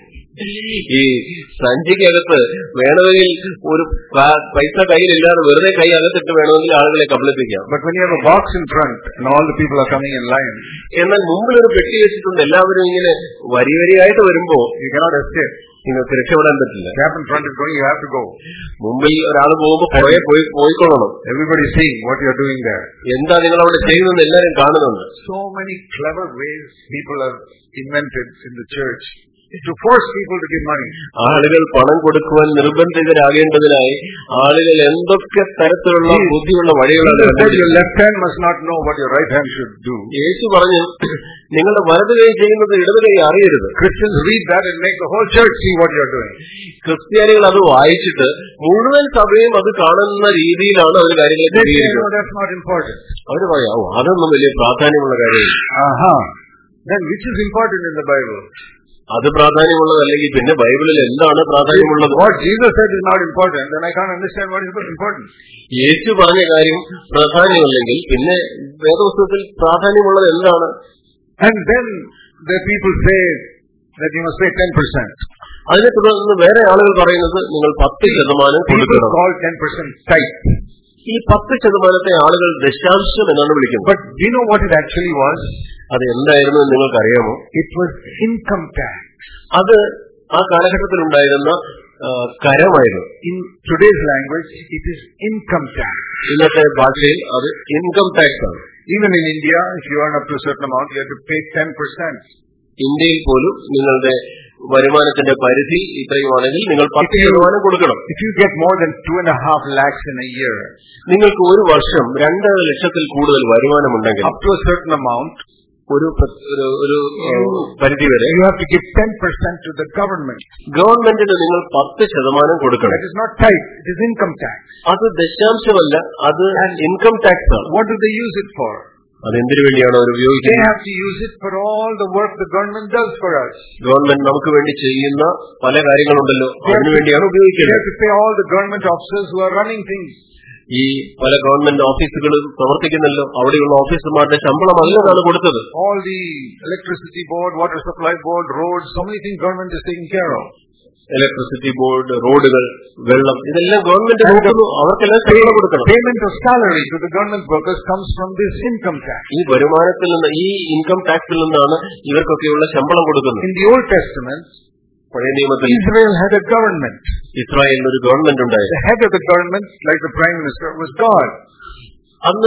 ഈ സഞ്ചിക്കകത്ത് വേണമെങ്കിൽ ഒരു പൈസ കയ്യിലില്ലാതെ വെറുതെ കൈ അകത്തിട്ട് വേണമെങ്കിൽ ആളുകളെ കബളിപ്പിക്കാം. But when you have a box in front and all the people are coming in line, എന്നാൽ മുമ്പിൽ ഒരു പെട്ടി വെച്ചിട്ടുണ്ട്, എല്ലാവരും ഇങ്ങനെ വരി വരിയായിട്ട് വരുമ്പോ you cannot escape. നിങ്ങൾക്ക് രക്ഷപ്പെടാൻ പറ്റില്ല. Gap in front is going, you have to go. മുമ്പിൽ ഒരാൾ പോകുമ്പോ പുറകെ പോയി പോയിക്കൊള്ളണം. Everybody seeing what you are doing there. എന്താ നിങ്ങൾ അവിടെ ചെയ്യുന്നത് എല്ലാവരും കാണുന്നുണ്ട്. So many clever ways people have invented in the church to force people to give money. ആളുകൾ പണം കൊടുക്കുവാൻ നിർബന്ധിതരാകേണ്ടതിനായി ആളുകൾ എന്തൊക്കെ തരത്തിലുള്ള ബുദ്ധിയുള്ള വഴികളാണ്. Your left hand must not know what your right hand should do. യേശു പറഞ്ഞു, നിങ്ങളുടെ വലതു കൈ ചെയ്യുന്നത് ഇടതു കൈ അറിയരുത്. Christians read that and make the whole church see what you are doing. ക്രിസ്ത്യാനികൾ അത് വായിച്ചിട്ട് മുഴുവൻ സഭയും അത് കാണുന്ന രീതിയിലാണ് അവർ കാര്യങ്ങളെ ചിത്രീകരിക്കുന്നത്. That's not important. അവര് പറയാം, ഓ അതൊന്നും വലിയ പ്രാധാന്യമുള്ള കാര്യമില്ല. Aha. Then which is important in the Bible? അത് പ്രാധാന്യമുള്ളതല്ലെങ്കിൽ പിന്നെ ബൈബിളിൽ എന്താണ് പ്രാധാന്യമുള്ളത്? What Jesus said is not important, then I can't understand what is important. യേശു പറഞ്ഞ കാര്യം പ്രാധാന്യമല്ലെങ്കിൽ പിന്നെ വേദപുസ്തകത്തിൽ പ്രാധാന്യമുള്ളത് എന്താണ്? And then the people say that you must pay ten percent. അതിനെ തുടർന്ന് വേറെ ആളുകൾ പറയുന്നത് നിങ്ങൾ പത്ത് ശതമാനം കൊടുക്കണം. People call ten percent tithe. ഈ പത്ത് ശതമാനത്തെ ആളുകൾ ദശാംശം എന്നാണ് വിളിക്കുന്നത്. But do you know what it actually was? അത് എന്തായിരുന്നു നിങ്ങൾക്ക് അറിയാമോ? It was income tax. അത് ആ കാലഘട്ടത്തിൽ ഉണ്ടായിരുന്ന കരമായിരുന്നു. In today's language, it is income tax. ഇന്നത്തെ ഭാഷയിൽ അത് ഇൻകം ടാക്സ് ആണ്. Even in India, if you earn up to a certain amount, you have to pay ten percent. ഇന്ത്യയിൽ പോലും നിങ്ങളുടെ വരുമാനത്തിന്റെ പരിധി ഇത്രയുമാണെങ്കിൽ നിങ്ങൾ പത്ത് ശതമാനം കൊടുക്കണം. If you get more than two and a half lakhs in a year, നിങ്ങൾക്ക് ഒരു വർഷം രണ്ടര ലക്ഷത്തിൽ കൂടുതൽ വരുമാനമുണ്ടെങ്കിൽ up to a certain amount, ഒരു ഒരു പരിധി വരെ you have to give ten percent to the government. ഗവൺമെന്റിന് നിങ്ങൾ പത്ത് ശതമാനം കൊടുക്കണം. That is not tithe, it is income tax. അത് ദശാംശമല്ല, അത് ഇൻകം ടാക്സ് ആണ്. What do they use it for? അതെന്തിനു വേണ്ടിയാണ് അവർ ഉപയോഗിക്കുന്നത്? They have to use it for all the work the government does for us. Government നമുക്ക് വേണ്ടി ചെയ്യുന്ന പല കാര്യങ്ങളുണ്ടല്ലോ, അതിനുവേണ്ടിയാണ് ഉപയോഗിക്കുന്നത്. They have to pay all the government officers who are running things. ഈ പല ഗവൺമെന്റ് ഓഫീസുകളും പ്രവർത്തിക്കുന്നല്ലോ, അവിടെയുള്ള ഓഫീസർമാരുടെ ശമ്പളം അതിലാണ് കൊടുത്തത്. All the electricity board, water supply board, roads, so many things government is taking care of. Electricity board, റോഡുകൾ, വെള്ളം, ഇതെല്ലാം ഗവൺമെന്റ് നോക്കുന്നു, അവർക്കെല്ലാം ശമ്പളം കൊടുക്കണം. Payment of salary to the government workers comes from this income tax. ഈ വരുമാനത്തിൽ നിന്ന്, ഈ ഇൻകം ടാക്സിൽ നിന്നാണ് ഇവർക്കൊക്കെയുള്ള ശമ്പളം കൊടുക്കുന്നത്. In the Old Testament, പഴയ നിയമത്തിൽ Israel had a government. ഇസ്രായേലിന് ഒരു ഗവൺമെന്റ് ഉണ്ടായിരുന്നു. The head of the government, like the prime minister, was God. അന്ന്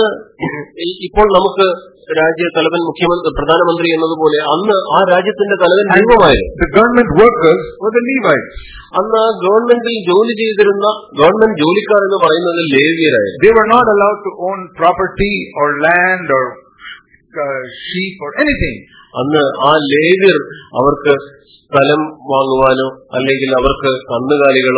ഇപ്പോൾ നമുക്ക് രാജ്യ തലവൻ, മുഖ്യമന്ത്രി, പ്രധാനമന്ത്രി എന്നതുപോലെ അന്ന് ആ രാജ്യത്തിന്റെ തലവൻ ദൈവമായിരുന്നു. The government workers were the Levites. അന്ന് ഗവൺമെന്റിൽ ജോലി ചെയ്തിരുന്ന ഗവൺമെന്റ് ജോലിക്കാർ എന്ന് പറയുന്നത് ലേവ്യരായിരുന്നു. They were not allowed to own property or land or uh, sheep or anything. അന്ന് ആ ലേവ്യർ അവർക്ക് സ്ഥലം വാങ്ങുവാനോ അല്ലെങ്കിൽ അവർക്ക് കന്നുകാലികളോ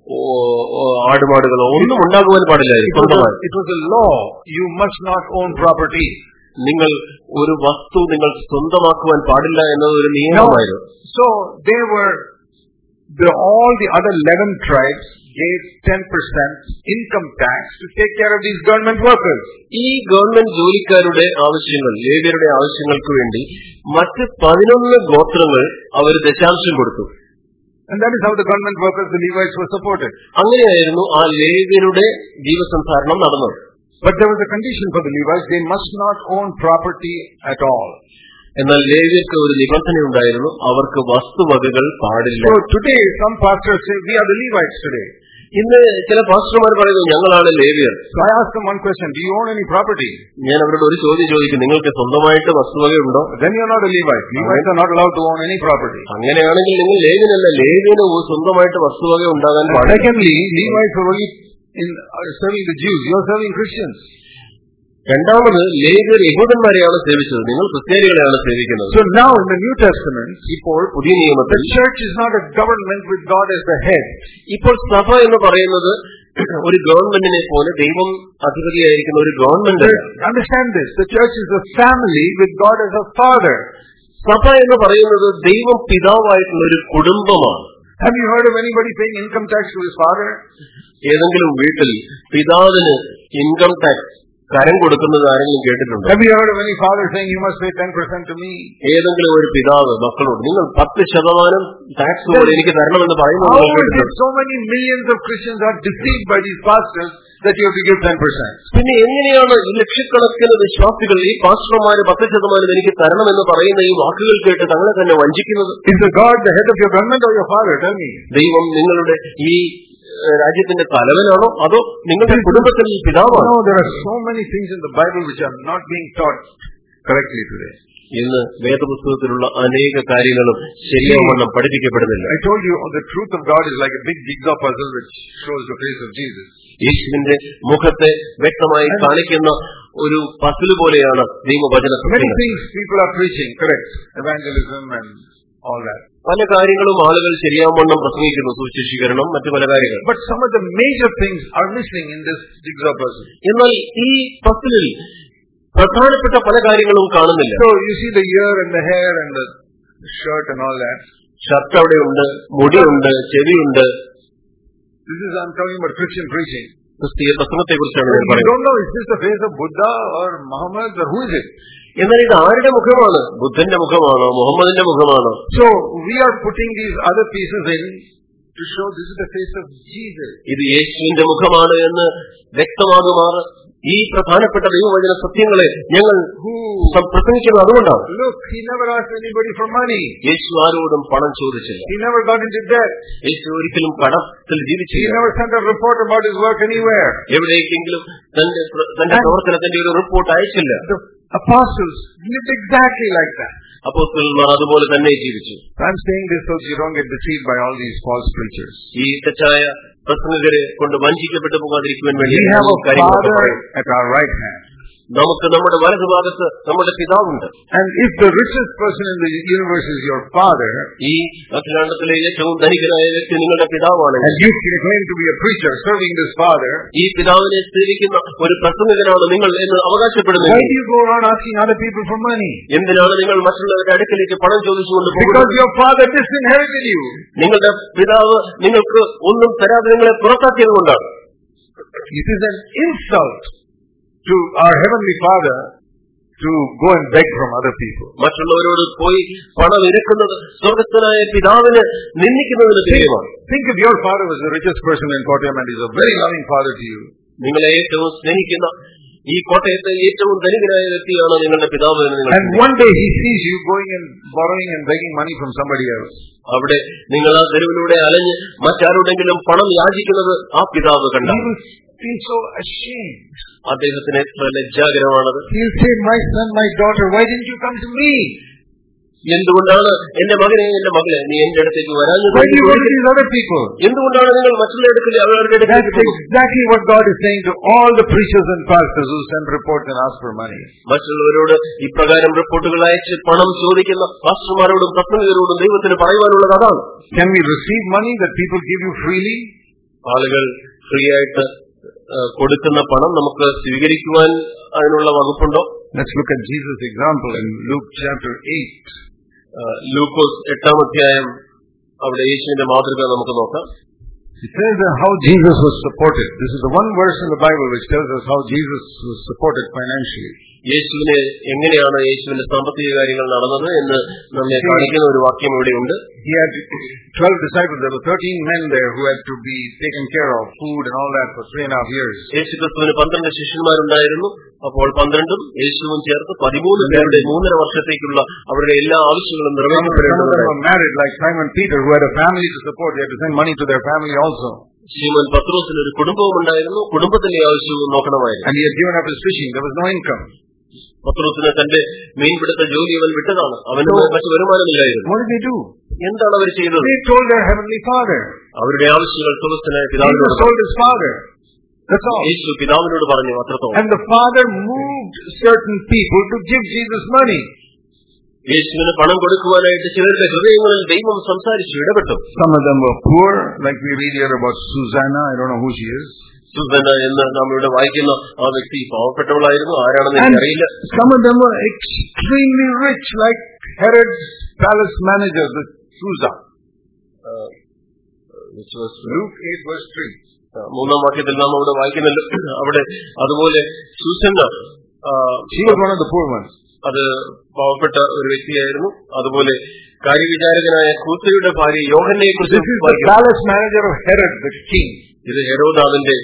ആടുമാടുകളോ ഒന്നും ഉണ്ടാകുവാൻ പാടില്ലായിരുന്നു. It was a law. You must not own property. നിങ്ങൾ ഒരു വസ്തു നിങ്ങൾ സ്വന്തമാക്കുവാൻ പാടില്ല എന്നത് ഒരു നിയമമായിരുന്നു. So they were the all the other eleven tribes, gave ten percent income tax to take care of these government workers. ഈ ഗവൺമെന്റ് ജോലിക്കാരുടെ ആവശ്യങ്ങൾ, ലേവ്യരുടെ ആവശ്യങ്ങൾക്ക് വേണ്ടി മറ്റ് പതിനൊന്ന് ഗോത്രങ്ങൾ അവർ ദശാംശം കൊടുത്തു. And that is how the government workers, the Levites, were supported. അങ്ങനെയായിരുന്നു ആ ലേവ്യരുടെ ജീവസംധാരണം നടന്നത്. But there was a condition for the Levites: they must not own property at all. എന്നാൽ ലേവ്യർക്ക് ഒരു നിബന്ധന ഉണ്ടായിരുന്നു, അവർക്ക് വസ്തുവകകൾ പാടില്ല. So today some pastors say we are the Levites today. ഇന്ന് ചില പാസ്റ്റർമാർ പറയുന്നു ഞങ്ങളാണ് ലേവ്യർ. So I ask them one question: do you own any property? ഞാൻ അവരോട് ഒരു ചോദ്യം ചോദിക്കും, നിങ്ങൾക്ക് സ്വന്തമായിട്ട് വസ്തുവകയുണ്ടോ? Then you are not a Levite. Levites are not allowed to own any property. അങ്ങനെയാണെങ്കിൽ നിങ്ങൾ ലേവ്യനല്ല. ലേവ്യന് സ്വന്തമായിട്ട് വസ്തുവക ഉണ്ടാകാൻ പാടില്ല. Secondly, Levites are only in uh, serving the Jews. You are serving Christians. രണ്ടാമത് ലേവ്യർ യഹൂദന്മാരെയാണ് സേവിച്ചത്, നിങ്ങൾ ക്രിസ്ത്യാനികളെയാണ് സേവിക്കുന്നത്. So now in the New Testament, ഇപ്പോൾ പുതിയ നിയമത്തിൽ the church is not a government with God as the head. ഇപ്പോൾ സഭ എന്ന് പറയുന്നത് ഒരു ഗവൺമെന്റിനെ പോലെ ദൈവം അധിപതിയായിരിക്കുന്ന ഒരു government. Understand this: the church is a family with God as a father. സഭ എന്ന് പറയുന്നത് ദൈവം പിതാവായിട്ടുള്ള ഒരു കുടുംബമാണ്. Have you heard of anybody paying income tax to his father? ഏതെങ്കിലും വീട്ടിൽ പിതാവിന് ഇൻകം ടാക്സ് കരം കൊടുക്കുന്നത് ആരെങ്കിലും കേട്ടിട്ടുണ്ടോ? Have you heard of any father saying you must pay ten percent to me? ഏതെങ്കിലും ഒരു പിതാവ് മക്കളോട് നിങ്ങൾ പത്ത് ശതമാനം ടാക്സ് പോലെ എനിക്ക് തരണമെന്ന് പറയുന്നത്? How is it so many millions of Christians are deceived by these pastors that you have to give ten percent? പിന്നെ എങ്ങനെയാണ് ഈ ലക്ഷക്കണക്കിന് വിശ്വാസികൾ ഈ പാസ്റ്റർമാര് പത്ത് ശതമാനം എനിക്ക് തരണമെന്ന് പറയുന്ന ഈ വാക്കുകൾ കേട്ട് തങ്ങളെ തന്നെ വഞ്ചിക്കുന്നത്? Is the God the head of your government or your father? Tell me. ദൈവം നിങ്ങളുടെ ഈ രാജ്യത്തിന്റെ തലവനാണോ അതോ നിങ്ങളുടെ കുടുംബത്തിൽ പിതാവാണോ? No, there are so many things in the Bible which are not being taught correctly today. ഇന്ന് വേദപുസ്തകത്തിലുള്ള അനേക കാര്യങ്ങളും ശരിയാവണ്ണം പഠിപ്പിക്കപ്പെടുന്നില്ല. I told you the truth of God is like a big jigsaw puzzle which shows the face of Jesus. യേശുവിന്റെ മുഖത്തെ വ്യക്തമായി കാണിക്കുന്ന ഒരു puzzle പോലെയാണ് ദൈവവചനം. Many things people are preaching, correct, evangelism and all that. പല കാര്യങ്ങളും ആളുകൾ ശരിയാവണ്ണം പ്രസംഗിക്കുന്നു, സുവിശേഷീകരണം, മറ്റു പല കാര്യങ്ങൾ. But some of the major things are missing in this jigsaw puzzle. എന്നാൽ ഈ പസിലിൽ പ്രധാനപ്പെട്ട പല കാര്യങ്ങളും കാണുന്നില്ല. So you see the ear and the hair and the shirt and all that. Shirt അവിടെയുണ്ട്, മുടിയുണ്ട്, ചെവിയുണ്ട്. This is I'm talking about Christian preaching. ക്രിസ്തീയ പ്രസംഗത്തെ കുറിച്ചാണ് ഞാൻ You പറയുന്നത്. don't know is this the face of Buddha or Muhammad or who is it? എന്നാൽ ഇത് ആരുടെ മുഖമാണ്? ബുദ്ധന്റെ മുഖമാണോ മുഹമ്മദിന്റെ മുഖമാണോ? So we are putting these other pieces in to show this is the face of Jesus. ഇത് യേശുവിന്റെ മുഖമാണ് എന്ന് വ്യക്തമാകുമാറ് ഈ പ്രധാനപ്പെട്ട ദൈവവചന സത്യങ്ങളെ ഞങ്ങൾ പ്രസംഗിക്കുന്നത് അതുകൊണ്ടാണ്. Look, he never asked anybody for money. യേശു ആരോടും പണം ചോദിച്ചില്ല. He never got into debt. യേശു ഒരിക്കലും കടത്തിൽ ജീവിച്ചില്ല. He never sent a report about his work anywhere. എവിടേക്കെങ്കിലും തന്റെ തന്റെ പ്രവർത്തനത്തിന്റെ ഒരു റിപ്പോർട്ട് അയച്ചില്ല. The apostles lived exactly like that. അപ്പോസ്തലന്മാർ അതുപോലെ തന്നെ ജീവിച്ചു. I'm saying this so you don't get deceived by all these false preachers. ഈ തെറ്റായ പ്രസംഗകരെ കൊണ്ട് വഞ്ചിക്കപ്പെട്ടു പോകാതിരിക്കുവാൻ വേണ്ടി We have a Father at our right hand. നമുക്ക് നമ്മുടെ വലതുഭാഗത്ത് നമ്മുടെ പിതാവുണ്ട്. And if the richest person in the universe is your father, ഈ അഖിലാണ്ടത്തിലെ ഏറ്റവും ധനികനായ വ്യക്തി നിങ്ങളുടെ പിതാവാണ്, and you claim to be a preacher serving this father, ഈ പിതാവിനെ സേവിക്കുന്ന ഒരു പ്രസംഗകനാണ് നിങ്ങൾ എന്ന് അവകാശപ്പെടുന്നത്, why do you go around asking other people for money? എന്തിനാണ് നിങ്ങൾ മറ്റുള്ളവരുടെ അടുക്കലേക്ക് പണം ചോദിച്ചുകൊണ്ട് പോകുന്നത്? Because your father disinherited you. നിങ്ങളുടെ പിതാവ് നിങ്ങൾക്ക് ഒന്നും തരാതെ നിങ്ങളെ പുറത്താക്കിയത് കൊണ്ടാണ്. It is an insult to our heavenly Father to go and beg from other people. മറ്റുള്ളവരോട് പോയി പണം ഇരക്കുന്നത് സ്വർഗ്ഗസ്ഥനായ പിതാവിനെ നിന്ദിക്കുന്നതിന് തുല്യമാണ്. Think if your father was the richest person in Kottayam and is a very loving father to you. നിങ്ങളെ ഏറ്റവും സ്നേഹിക്കുന്ന ഈ കോട്ടയത്തെ ഏറ്റവും ധനികനായ വ്യക്തിയാണ് നിങ്ങളുടെ പിതാവ് എന്ന് നിങ്ങൾ. And one day he sees you going and borrowing and begging money from somebody else. അവിടെ നിങ്ങൾ ആ തെരുവിലൂടെ അലഞ്ഞ് മറ്റാരോടെങ്കിലും പണം യാചിക്കുന്നത് ആ പിതാവ് കണ്ടാൽ feel so ashamed. അദ്ദേഹത്തിന് എത്ര ലജ്ജാകരമാണത്. He'll say, my son, my daughter, why didn't you come to me? എന്തുകൊണ്ടാണ് എന്റെ മകനെ എന്റെ മകളെ നീ എന്റെ അടുത്തേക്ക് വരാഞ്ഞത്? Why do you go to these other people? എന്തുകൊണ്ടാണ് നിങ്ങൾ മറ്റുള്ള അടുക്കൽ അവരുടെ അടുത്തേക്ക് പോകുന്നത്? That's exactly what God is saying to all the preachers and pastors who send reports and ask for money. മറ്റുള്ളവരോട് ഇപ്രകാരം റിപ്പോർട്ടുകൾ അയച്ച് പണം ചോദിക്കുന്ന പാസ്റ്റർമാരോടും പ്രസംഗകരോടും ദൈവത്തിന് പറയുവാനുള്ളത് അതാണ്. Can we receive money that people give you freely? ആളുകൾ ഫ്രീ ആയിട്ട് കൊടുക്കുന്ന പണം നമുക്ക് സ്വീകരിക്കുവാൻ അതിനുള്ള വകുപ്പുണ്ടോ? Let's look at Jesus' example in Luke chapter eight. ലൂക്കോസ് എട്ടാം അധ്യായം അവിടെ യേശുവിന്റെ മാതൃക നമുക്ക് നോക്കാം. It says how Jesus was supported. This is the one verse in the Bible which tells us how Jesus was supported financially. യേശുവിനെ എങ്ങനെയാണ് യേശുവിന്റെ സാമ്പത്തിക കാര്യങ്ങൾ നടന്നത് എന്ന് നമ്മെ കാണിക്കുന്ന ഒരു വാക്യം ഇവിടെയുണ്ട്. He had twelve disciples. There were thirteen men there who had to be taken care of, food and all that for three and a half years. യേശുക്രിസ്തുവിന് പന്ത്രണ്ട് ശിഷ്യന്മാരുണ്ടായിരുന്നു. അപ്പോൾ പന്ത്രണ്ടും യേശുവും ചേർത്ത് പതിമൂന്ന് പേരുടെ മൂന്നര വർഷത്തേക്കുള്ള അവരുടെ എല്ലാ ആവശ്യങ്ങളും നിറവേറ്റപ്പെടേണ്ടതുണ്ട്. Some were married, like Simon Peter, who had a family to support. They had to send money to their family also. ശീമോൻ പത്രോസിന് ഒരു കുടുംബവും ഉണ്ടായിരുന്നു, കുടുംബത്തിന്റെ ആവശ്യവും നോക്കണമായിരുന്നു. And he had given up his fishing. There was no income. പത്രോസിന് തന്റെ മീൻപിടുത്ത ജോലി അവൻ വിട്ടതാണ്. അവന് മറ്റു വരുമാനമില്ലായിരുന്നു. What did they do? എന്താണ് അവർ ചെയ്തത്? They told their heavenly Father. അവരുടെ ആവശ്യങ്ങൾ സ്വർഗ്ഗസ്ഥനായ പിതാവിനോട് Jesus told his Father. That's all. യേശു പിതാവിനോട് പറഞ്ഞു, അത്രത്തോളം. And the Father moved certain people to give Jesus money. യേശുവിന് പണം കൊടുക്കുവാനായിട്ട് ചിലരുടെ ഹൃദയങ്ങളിൽ ദൈവം സംസാരിച്ചു, ഇടപെട്ടു. Some of them were poor, like we read here about Susanna. I don't know who she is. സുസന്ന എന്ന് നാം ഇവിടെ വായിക്കുന്ന ആ വ്യക്തി പാവപ്പെട്ടവളായിരുന്നു, ആരാണെന്ന് എനിക്കറിയില്ല. Some of them were extremely rich, like Herod's palace manager, the Susa. Uh, which was Luke eight verse three. മൂന്നാം വാക്യത്തിൽ നാം അവിടെ വായിക്കുന്നില്ല. അവിടെ അതുപോലെ Susanna, she was one of the poor ones. അത് പാവപ്പെട്ട ഒരു വ്യക്തിയായിരുന്നു. അതുപോലെ കാര്യവിചാരകനായ കൂത്തയുടെ ഭാര്യ യോഹന്നയെ കുറിച്ച്, palace manager of Herod the king. ഇത് ഹെരോദാവിന്റെ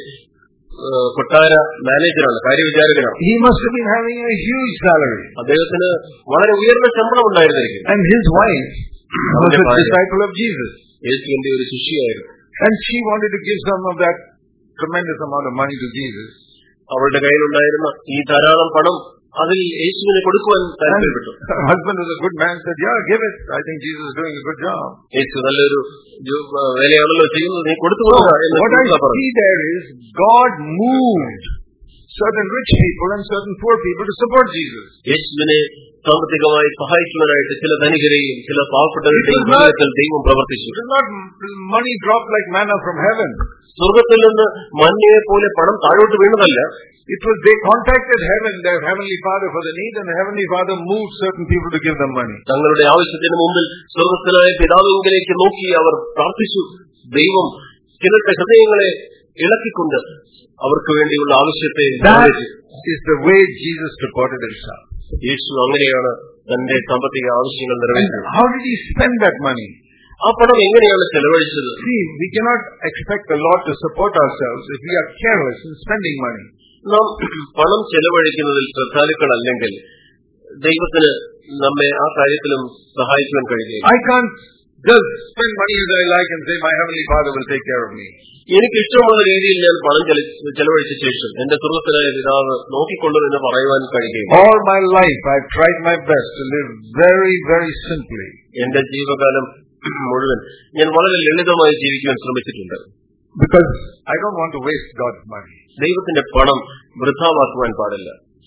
കൊട്ടാര മാനേജറാണ്, കാര്യവിചാരകനാണ്. He must have been having a huge salary. അദ്ദേഹത്തിന് വളരെ ഉയർന്ന ശമ്പളം ഉണ്ടായിരുന്നിരിക്കും. And his wife was a disciple of Jesus. യേശുവിന്റെ ഒരു ശിഷ്യയായിരുന്നു. And she wanted to give some of that tremendous amount of money to Jesus. അവളുടെ കയ്യിലുണ്ടായിരുന്ന ഈ ധാരാളം പണം അതിൽ യേശുവിനെ കൊടുക്കുവാൻ താല്പര്യപ്പെട്ടു. Her husband was a good man, said, "Yeah, give it. I think Jesus is doing a good job." യേശു നല്ലൊരു വേലയാണല്ലോ ചെയ്യുന്നത്, നീ കൊടുത്തു കൊടുക്കുക എന്ന്. What I see there is God moved certain rich people and certain poor people to support Jesus. യേശുവിനെ സാമ്പത്തികമായി സഹായിക്കുവാനായിട്ട് ചില ധനികരെയും ചില പാവപ്പെട്ടവരുടെയും ജീവിതത്തിൽ ദൈവം പ്രവർത്തിച്ചു. It is not money dropped like manna from heaven. സ്വർഗ്ഗത്തിൽ നിന്ന് മഞ്ഞയെ പോലെ പണം താഴോട്ട് വീണതല്ല. It was they contacted heaven, their heavenly Father, for the need, and the heavenly Father moved certain people to give them money. തങ്ങളുടെ ആവശ്യത്തിന് മുമ്പിൽ സ്വർഗ്ഗസ്ഥനായ പിതാവിലേക്ക് നോക്കി അവർ പ്രാർത്ഥിച്ചു. ദൈവം ചിലരുടെ ഹൃദയങ്ങളെ ഇളക്കിക്കൊണ്ട് അവർക്ക് വേണ്ടിയുള്ള ആവശ്യത്തെ. That is the way Jesus supported himself. യേശു അങ്ങനെയാണ് തന്റെ സാമ്പത്തിക ആവശ്യങ്ങൾ നിറവേറ്റുന്നത്. How did he spend that money? ആ പണം എങ്ങനെയാണ് ചെലവഴിച്ചത്? See, we cannot expect the Lord to support ourselves if we are careless in spending money. നാം പണം ചെലവഴിക്കുന്നതിൽ ശ്രദ്ധാലുക്കളല്ലെങ്കിൽ ദൈവത്തിന് നമ്മെ ആ കാര്യത്തിലും സഹായിക്കുവാൻ കഴിയും. I can't just spend money as I like and say my heavenly Father will take care of me. എനിക്ക് ഇഷ്ടമുള്ള രീതിയിൽ ഞാൻ പണം ചെലവഴിച്ച ശേഷം എന്റെ സ്വർഗ്ഗസ്ഥനായ പിതാവ് നോക്കിക്കൊള്ളു എന്ന് പറയുവാൻ കഴിയും. All my life I've tried my best to live very very simply. എന്റെ ജീവകാലം മുഴുവൻ ഞാൻ വളരെ ലളിതമായി ജീവിക്കാൻ ശ്രമിച്ചിട്ടുണ്ട്. Because I don't want to waste God's money. ദൈവത്തിന്റെ പണം വൃഥാവാക്കുവാൻ പാടില്ല.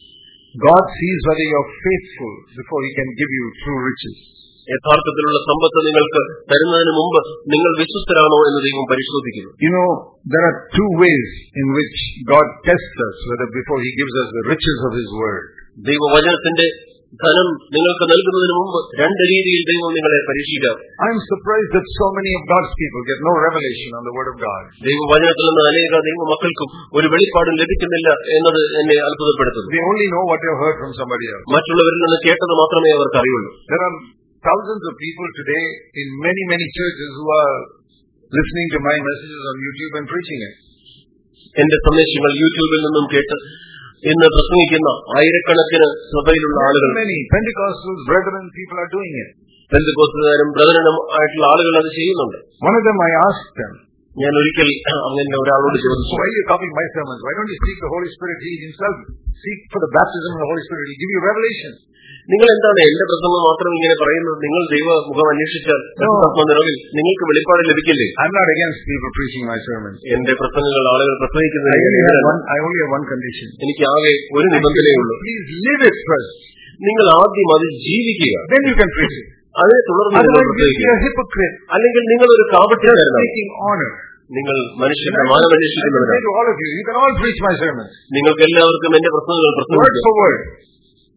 God sees whether you are faithful before He can give you true riches. യഥാർത്ഥത്തിലുള്ള സമ്പത്ത് നിങ്ങൾക്ക് തരുന്നതിന് മുമ്പ് നിങ്ങൾ വിശ്വസ്തരാണോ എന്ന് ദൈവം പരിശോധിക്കുന്നു. You know, there are two ways in which God tests us, whether before He gives us the riches of His word. ദൈവവചനത്തിന്റെ ധനം നിങ്ങൾക്ക് നൽകുന്നതിന് മുമ്പ് രണ്ട് രീതിയിൽ ദൈവം നിങ്ങളെ പരീക്ഷിക്കാം. I am surprised that so many of God's people get no revelation on the word of God. ദൈവവചനത്തിൽ നിന്ന് അനേക ദൈവ മക്കൾക്കും ഒരു വെളിപ്പാടും ലഭിക്കുന്നില്ല എന്നത് എന്നെ അത്ഭുതപ്പെടുത്തുന്നു. They only know what they have heard from somebody else. മറ്റുള്ളവരിൽ നിന്ന് കേട്ടത് മാത്രമേ അവർക്ക് അറിയുള്ളൂ. There are thousands of people today in many many churches who are listening to my messages on YouTube and preaching it. എന്റെ സന്ദേശങ്ങൾ യൂട്യൂബിൽ നിന്നും കേട്ട് ഇന്ന് പ്രസംഗിക്കുന്ന ആയിരക്കണക്കിന് സഭയിലുള്ള ആളുകൾ, many Pentecostal brethren people are doing it. പെന്തക്കോസ്തുകാരും ബ്രദറനും ആയിട്ടുള്ള ആളുകൾ അത് ചെയ്യുന്നുണ്ട്. One of them I asked them, ഞാൻ ഒരിക്കൽ അങ്ങനെ ഒരാളോട് ചോദിച്ചു, why are you copying my sermons? Why don't you seek the Holy Spirit? He himself seek for the baptism of the Holy Spirit. He give you revelation. നിങ്ങൾ എന്താണ് എന്റെ പ്രസംഗം മാത്രം ഇങ്ങനെ പറയുന്നത്? നിങ്ങൾ ദൈവ മുഖം അന്വേഷിച്ചാൽ നിറവിൽ നിങ്ങൾക്ക് വെളിപ്പാട് ലഭിക്കില്ലേ? I'm not against people preaching my sermons. എന്റെ പ്രസംഗങ്ങൾ ആളുകൾ പ്രസംഗിക്കുന്നത് I only have one condition. എനിക്ക് ആകെ ഒരു നിബന്ധനയേ ഉള്ളൂ. Please live it first. നിങ്ങൾ ആദ്യം അത് ജീവിക്കുക, then you can preach it. അതിനെ തുടർന്ന് hypocrite. അല്ലെങ്കിൽ നിങ്ങൾ ഒരു കാപട്യക്കാരനാണ്. നിങ്ങൾ മനുഷ്യന്റെ മാനമന്വേഷിക്കുന്നവരാണ്. You can all preach my sermons. നിങ്ങൾക്ക് എല്ലാവർക്കും എന്റെ പ്രസംഗങ്ങൾ പ്രസംഗിക്കാം.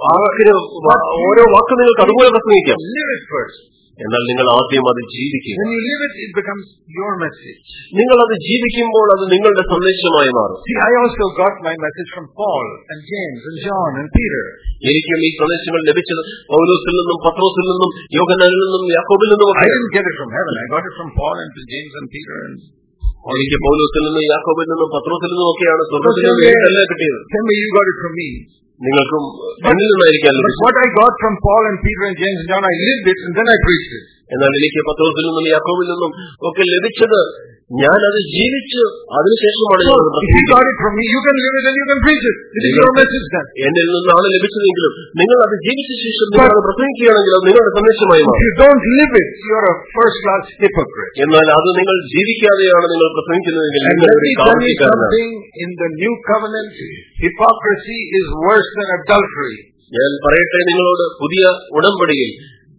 ഓരോ വാക്ക് നിങ്ങൾക്ക് അതുപോലെ പ്രസംഗിക്കാം. Live it first. എന്നാൽ നിങ്ങൾ ആദ്യം അത് ജീവിക്കുക. When you live it, it becomes your message. നിങ്ങൾ അത് ജീവിക്കുമ്പോൾ അത് നിങ്ങളുടെ സന്ദേശമായി മാറും. See, I also got my message from Paul and James and John and Peter. എനിക്കും ഈ സന്ദേശങ്ങൾ ലഭിച്ചത് പൗലോസിൽ നിന്നും പത്രോസിൽ നിന്നും യോഹന്നാനിൽ നിന്നും യാക്കോബിൽ നിന്നും. I didn't get it from heaven. I got it from Paul and James and Peter. And എനിക്ക് പൗലോസിൽ നിന്നും യാക്കോബിൽ നിന്നും പത്രോസിൽ നിന്നും ഒക്കെയാണ് സ്വർഗ്ഗത്തിൽ നിന്ന് കിട്ടിയത്. Tell me you got it from me. നിങ്ങൾക്കും എന്നിൽ നിന്നായിരിക്കാം. What I got from Paul and Peter and James and John, I lived it and then I preached it. എന്നാൽ എനിക്ക് പത്രോസിൽ നിന്നും യാക്കോബിൽ നിന്നും ഒക്കെ ലഭിച്ചത് ഞാൻ അത് ജീവിച്ച് അതിനുശേഷമാണ്. If you got it from me, you can live it and you can preach it. It is your message then. എന്നിൽ നിന്നാണ് ലഭിച്ചതെങ്കിലും നിങ്ങൾ അത് ജീവിച്ച ശേഷം നിങ്ങൾ അത് പ്രസംഗിക്കുകയാണെങ്കിൽ അത് നിങ്ങളുടെ സന്ദേശമായി മാറും. If you don't live it, you are a first class hypocrite. എന്നാൽ അത് നിങ്ങൾ ജീവിക്കാതെയാണ് നിങ്ങൾ പ്രസംഗിക്കുന്നതെങ്കിൽ നിങ്ങൾ ഒരു കാപട്യക്കാരനാണ്. In the new covenant, hypocrisy is worse than adultery. ഞാൻ പറയട്ടെ നിങ്ങളോട്, പുതിയ ഉടമ്പടിയിൽ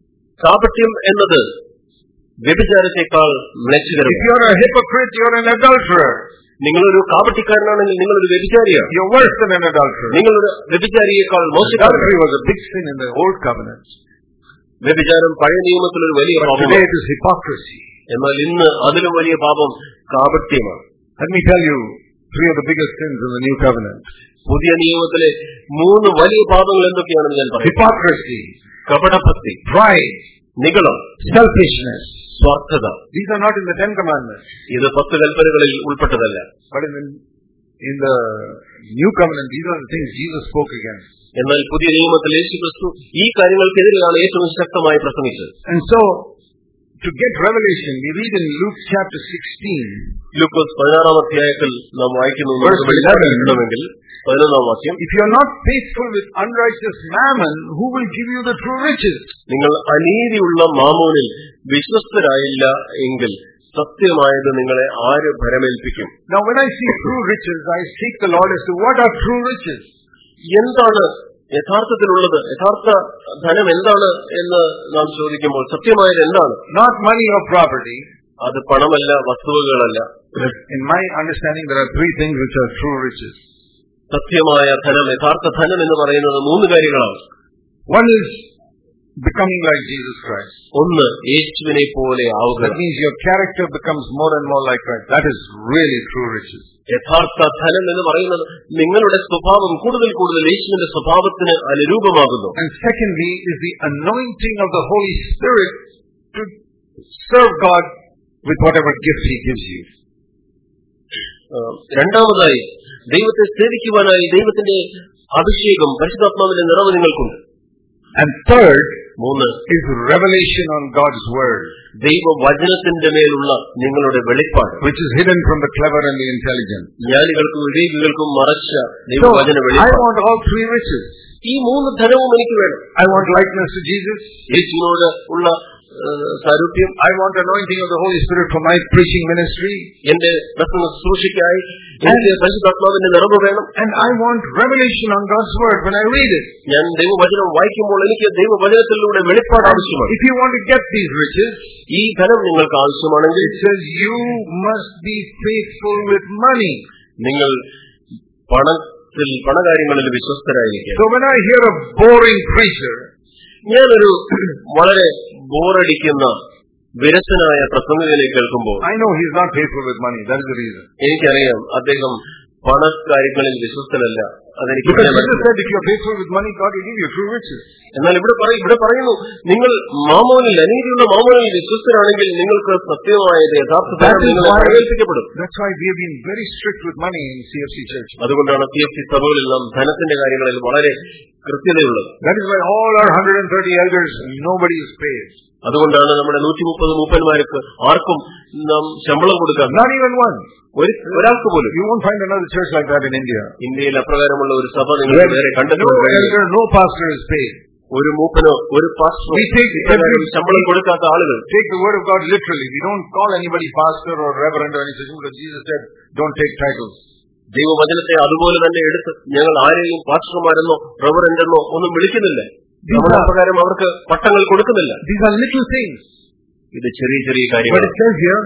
കാപട്യം എന്നത് വ്യഭിചാരത്തെക്കാൾ മ്ലേച്ഛകരമാണ്. If you are a hypocrite, you are an adulterer. നിങ്ങളൊരു കാപട്യക്കാരനാണെങ്കിൽ നിങ്ങളൊരു വ്യഭിചാരിയാണ്. You are worse than an adulterer. നിങ്ങളൊരു വ്യഭിചാരിയേക്കാൾ മോശക്കാരനാണ്. Adultery was a big sin in the old covenant. വ്യഭിചാരം പഴയ നിയമത്തിൽ ഒരു വലിയ പാപമാണ്. Today it is hypocrisy. എന്നാൽ ഇന്ന് അതിലും വലിയ പാപം കാപട്യമാണ്. Let me tell you three of the biggest sins in the new covenant. പുതിയ നിയമത്തിലെ മൂന്ന് വലിയ പാപങ്ങൾ എന്തൊക്കെയാണെന്ന് ഞാൻ പറയാം. Hypocrisy, കപടഭക്തി, pride, നിഗളം, selfishness. സ്വാർത്ഥത. These are not in the Ten Commandments. ഇത് പത്ത് കൽപ്പനകളിൽ ഉൾപ്പെട്ടതല്ല. But in the, in the new covenant, these are the things Jesus spoke against. എന്നാൽ പുതിയ നിയമത്തിൽ യേശുക്രിസ്തു ഈ കാര്യങ്ങൾക്കെതിരെയാണ് ഏറ്റവും ശക്തമായി പ്രസംഗിച്ചത്. And so, to get revelation, we read in Luke chapter sixteen. ലൂക്കോസ് പതിനാറാം അധ്യായത്തിൽ നാം വായിക്കുന്നു. വെളിപ്പെടുത്തണമെങ്കിൽ പതിനൊന്നാം വാക്യം, if you are not faithful with unrighteous mammon, who will give you the true riches? നിങ്ങൾ അനീതിയുള്ള മാമോനിൽ വിശ്വസ്തരായില്ല എങ്കിൽ സത്യമായത് നിങ്ങളെ ആര് ഭരമേൽപ്പിക്കും? Now when I see true riches, I seek the Lord as to what are true riches. എന്താണ് യഥാർത്ഥത്തിലുള്ളത്, യഥാർത്ഥ ധനം എന്താണ് എന്ന് നാം ചോദിക്കുമ്പോൾ സത്യമായത് എന്താണ്? Not money or property. അത് പണമല്ല, വസ്തുവകളല്ല. In my understanding, there are three things which are true riches. സത്യമായ ധനം, യഥാർത്ഥ ധനം എന്ന് പറയുന്നത് മൂന്ന് കാര്യങ്ങളാണ്. One is becoming like Jesus Christ. ഒന്ന് യേശുവിനെ പോലെ ആവുക. That means your character becomes more and more like Christ. That is really true riches. യഥാർത്ഥ ധനം എന്ന് പറയുന്നത് നിങ്ങളുടെ സ്വഭാവം കൂടുതൽ കൂടുതൽ യേശുവിന്റെ സ്വഭാവത്തിന് അനുരൂപമാകുന്നു. And secondly is the anointing of the Holy Spirit to serve God with whatever gift He gives you. രണ്ടാമതായി ദൈവത്തെ സേവിക്കുവാനായി ദൈവത്തിന്റെ അഭിഷേകം, പരിശുദ്ധാത്മാവിന്റെ നിറവ് നിങ്ങൾക്കുണ്ട്. And third, മൂന്ന് is revelation on God's word, ദൈവവചനത്തിന്റെ മേലുള്ള നിങ്ങളുടെ വെളിപ്പാട്, which is hidden from the clever and the intelligent. ജ്ഞാനികൾക്കും വിവേകികൾക്കും മറച്ച ദൈവവചന So, I വെളിപ്പാട്. want all three riches. ഈ മൂന്ന് ധനവും എനിക്ക് വേണം. I want likeness to Jesus. യേശുവിനോട് ഉള്ള സാരൂപ്യം. I want anointing of the Holy Spirit for my preaching ministry. എന്റെ പ്രസംഗ ശുശ്രൂഷയ്ക്കായി എനിക്ക് പരിശുദ്ധാത്മാവിന്റെ നിറവ് വേണം. And I want revelation on God's word when I read it. ഞാൻ ദൈവവചനം വായിക്കുമ്പോൾ എനിക്ക് ദൈവവചനത്തിലൂടെ വെളിപ്പാട് ആവശ്യമാണ്. If you want to get these riches, ഈ ധനം നിങ്ങൾക്ക് ആവശ്യമാണെങ്കിൽ it says you must be faithful with money. നിങ്ങൾ പണത്തിൽ പണകാര്യങ്ങളിൽ വിശ്വസ്തരായിരിക്കും. So when I hear a boring preacher, ഞാനൊരു വളരെ ബോറടിക്കുന്ന വിരസനായ പ്രസംഗത്തിനെ കേൾക്കുമ്പോൾ I know he's not faithful with money. That is the reason. എനിക്കറിയാം അദ്ദേഹം പണകാര്യങ്ങളിൽ വിശ്വസ്തനല്ല. അതെനിക്ക് Because Jesus said, if you are faithful with money, God will give you true riches. എന്നാൽ ഇവിടെ പറയും ഇവിടെ പറയുന്നു നിങ്ങൾ മാമോനിൽ, അനീതിയുള്ള മാമോനിൽ വിശ്വസ്തരാണെങ്കിൽ നിങ്ങൾക്ക് സത്യമായത് യഥാർത്ഥത്തിൽ നിങ്ങളെ പ്രവേശിക്കപ്പെടും. That's why we have been very strict with money in C F C Church. അതുകൊണ്ടാണ് സി എഫ് സി സഭകളിൽ നാം ധനത്തിന്റെ കാര്യങ്ങളിൽ വളരെ കൃത്യതയുള്ളത്. That is why all our one hundred thirty elders, nobody is paid. അതുകൊണ്ടാണ് നമ്മുടെ നൂറ്റി മുപ്പത് മൂപ്പന്മാർക്ക് ആർക്കും നാം ശമ്പളം കൊടുക്കാം. Not even one. ഒരാൾക്ക് പോലും. You won't find another church like that in India. ഇന്ത്യയിൽ അപ്രകാരമുള്ള ഒരു സഭ നിങ്ങൾ വേറെ കണ്ടെത്തുക. No pastor is paid. ഒരു മൂപ്പനോ ഒരു പാസ്റ്ററോ ശമ്പളം കൊടുക്കാത്ത ആളുകൾ. Take the word of God literally. We don't call anybody pastor or reverend or anything, because Jesus said, don't take titles. ദൈവവചനത്തെ അതുപോലെ തന്നെ എടുത്ത് ഞങ്ങൾ ആരെയും പാസ്റ്റർമാരെന്നോ റവറൻഡെന്നോ ഒന്നും വിളിക്കുന്നില്ല. അപ്രകാരം അവർക്ക് പട്ടങ്ങൾ കൊടുക്കുന്നില്ല. These are little things. ഇത് ചെറിയ ചെറിയ കാര്യങ്ങൾ. But it says here,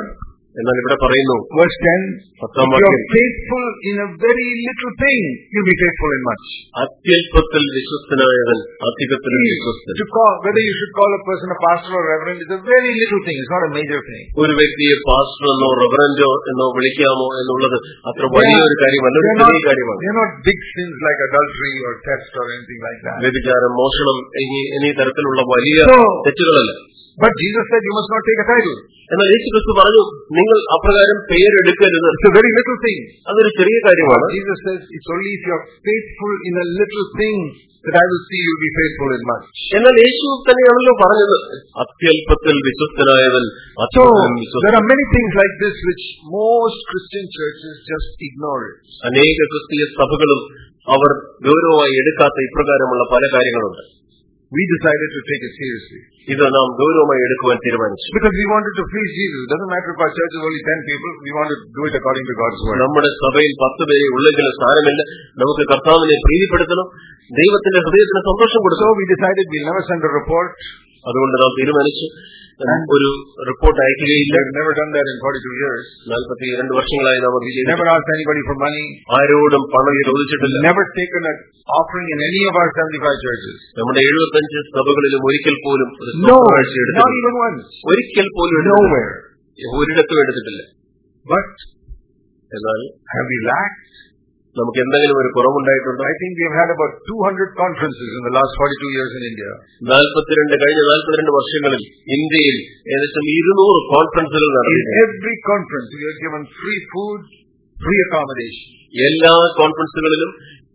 എന്നാൽ ഇവിടെ പറയുന്നു, verse ten, പത്താം if you വാക്യം, are faithful in a very little thing, you'll be faithful in much. അത്യല്പത്തിൽ വിശ്വസ്തനായവൻ അധികത്തിലും വിശ്വസ്തൻ. To call, whether you should call a person a pastor or reverend is a very little thing. It's not a major thing. ഒരു വ്യക്തിയെ pastor എന്നോ റെവറൻഡോ എന്നോ വിളിക്കാമോ എന്നുള്ളത് അത്ര വലിയൊരു കാര്യമല്ല, ഒരു ചെറിയ കാര്യമാണ്. They're not big sins like adultery or theft or anything like that. വ്യഭിചാരം, മോഷണം എന്നീ തരത്തിലുള്ള വലിയ തെറ്റുകളല്ല. But Jesus said you must not take a title. എന്നാൽ യേശുക്രിസ്തു പറഞ്ഞു, നിങ്ങൾ അപ്രകാരം പേരെടുക്കരുത്. It's a very little thing. അതൊരു ചെറിയ കാര്യമാണ്. Jesus says it's only if you are faithful in a little thing that I will see you be faithful in much. എന്നാൽ യേശു തന്നെയാണല്ലോ പറഞ്ഞത്, അത്യല്പത്തിൽ വിശ്വസ്തനായവൻ അത്യല്പത്തിൽ വിശ്വസ്തൻ. There are many things like this which most Christian churches just ignore it. അനേക ക്രിസ്തീയ സഭകളും അവർ ഗൗരവമായി എടുക്കാത്ത ഇപ്രകാരമുള്ള പല കാര്യങ്ങളുണ്ട്. We decided to take it seriously. ഇത് നാം ഗൗരവമായി എടുക്കുവാൻ തീരുമാനിച്ചു. Because we wanted to please Jesus. It doesn't matter if our church is only ten people. We want to do it according to God's word. നമ്മുടെ സഭയിൽ പത്ത് പേരെ ഉള്ളെങ്കിലും സ്ഥാനമില്ല. നമുക്ക് കർത്താവിനെ പ്രീതിപ്പെടുത്തണം, ദൈവത്തിന്റെ ഹൃദയത്തിന് സന്തോഷം കൊടുക്കണം. So we decided we'll never send a report. അതുകൊണ്ട് നാം തീരുമാനിച്ചു ഒരു റിപ്പോർട്ട് അയക്കുകയില്ല. We've never done that in forty-two years. നാൽപ്പത്തിരണ്ട് വർഷങ്ങളായി നാം അത് ചെയ്തു. Never asked anybody for money. ആരോടും പണം ചോദിച്ചിട്ടില്ല. Never taken an offering in any of our seventy-five churches. നമ്മുടെ എഴുപത്തഞ്ച് സഭകളിലും ഒരിക്കൽ പോലും No, not even once. ഒരിക്കൽ പോലും nowhere. ഒരിടത്തും എടുത്തിട്ടില്ല. But എന്നാൽ have we lacked? നമുക്ക് എന്തെങ്കിലും ഒരു കുറവുണ്ടായിട്ടുണ്ടോ? I think we have had about two hundred conferences in the last forty-two years in India. നാൽപ്പത്തിരണ്ട് കഴിഞ്ഞ നാൽപ്പത്തിരണ്ട് വർഷങ്ങളിൽ ഇന്ത്യയിൽ ഏകദേശം ഇരുന്നൂറ് കോൺഫറൻസുകൾ നടത്തി. In every conference we are given free food, free accommodation. എല്ലാ കോൺഫറൻസുകളിലും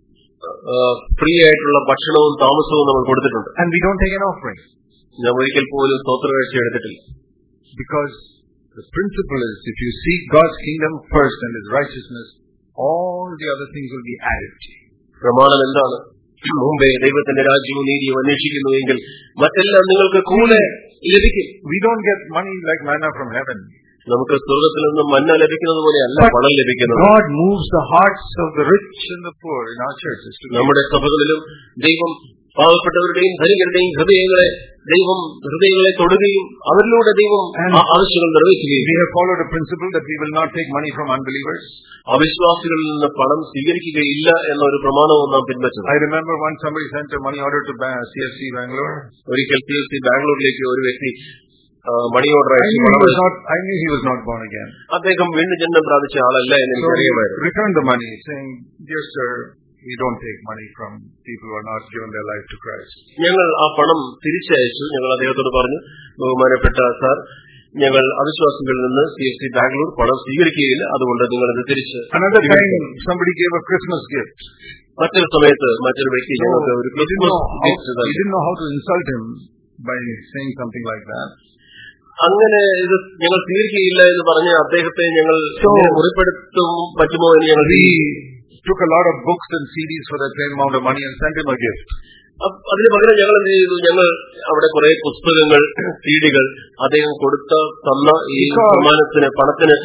ഫ്രീ ആയിട്ടുള്ള ഭക്ഷണവും താമസവും നമ്മൾ കൊടുത്തിട്ടുണ്ട്. And we don't take an offering. ഞാൻ ഒരിക്കൽ പോലും സ്തോത്രകാഴ്ച എടുത്തിട്ടില്ല. Because the principle is, if you seek God's kingdom first and His righteousness, all the other things will be added to you. പ്രമാണം എന്താണ്? മുമ്പേ ദൈവത്തിന്റെ രാജ്യവും നീതിയും അന്വേഷിക്കുന്നുവെങ്കിൽ മറ്റെല്ലാം നിങ്ങൾക്ക് കൂടെ ലഭിക്കും. We don't get money like manna from heaven. നമുക്ക് സ്വർഗത്തിൽ നിന്നും മന്ന ലഭിക്കുന്നത് പോലെയല്ല പണം ലഭിക്കുന്നത്. God moves the hearts of the rich and the poor in our churches. നമ്മുടെ സഭകളിലും ദൈവം പാവപ്പെട്ടവരുടെയും ധനികരുടെയും ഹൃദയങ്ങളെ ദൈവം ഹൃദയങ്ങളെ തൊടുകയും അവരിലൂടെ ദൈവം ആവശ്യങ്ങൾ നിറവേറ്റുകയും. We have followed a principle that we will not take money from unbelievers. അവിശ്വാസികളിൽ നിന്ന് പണം സ്വീകരിക്കുകയില്ല എന്നൊരു പ്രമാണവും നാം പിൻവച്ചത്. I remember once somebody sent a money order to C F C Bangalore. ഒരിക്കൽ C F C ബാംഗ്ലൂരിലേക്ക് ഒരു വ്യക്തി മണി ഓർഡർ അയച്ചു. I knew he was not born again. അദ്ദേഹം വീണ്ടും ജന്മം പ്രാപിച്ച ആളല്ല എന്ന് എനിക്കറിയാമായിരുന്നു. Returned the money saying, "Dear sir, we don't take money from people who are not given their life to Christ." ഞങ്ങൾ ആ പണം തിരിച്ചയച്ചു. ഞങ്ങൾ അദ്ദേഹത്തോട് പറഞ്ഞു, ബഹുമാനപ്പെട്ട സാർ, ഞങ്ങൾ അവിശ്വാസികളിൽ നിന്ന് സി എഫ് സി ബാംഗ്ലൂർ പണം സ്വീകരിക്കുകയില്ല, അതുകൊണ്ട് നിങ്ങൾ ഇത് തിരിച്ച്. Another time somebody gave a Christmas gift. മറ്റൊരു സമയത്ത് മറ്റൊരു വ്യക്തി ഞങ്ങൾക്ക് ഒരു ക്രിസ്മസ് ഗിഫ്റ്റ് നൽകി. We didn't know how to insult him by saying something like that. അങ്ങനെ ഇത് ഞങ്ങൾ സ്വീകരിക്കുകയില്ല എന്ന് പറഞ്ഞ് അദ്ദേഹത്തെ ഞങ്ങൾ മുറിപ്പെടുത്തും പറ്റുമോ എന്ന് ഞങ്ങൾ took a lot of books and C Ds for the same amount of money and sent him a gift. അതിന് പകരം ഞങ്ങൾ എന്ത് ചെയ്തു? ഞങ്ങൾ അവിടെ കുറെ പുസ്തകങ്ങൾ, സീഡികൾ അദ്ദേഹം കൊടുത്ത തന്ന ഈ സമ്മാനത്തിന് പണത്തിന്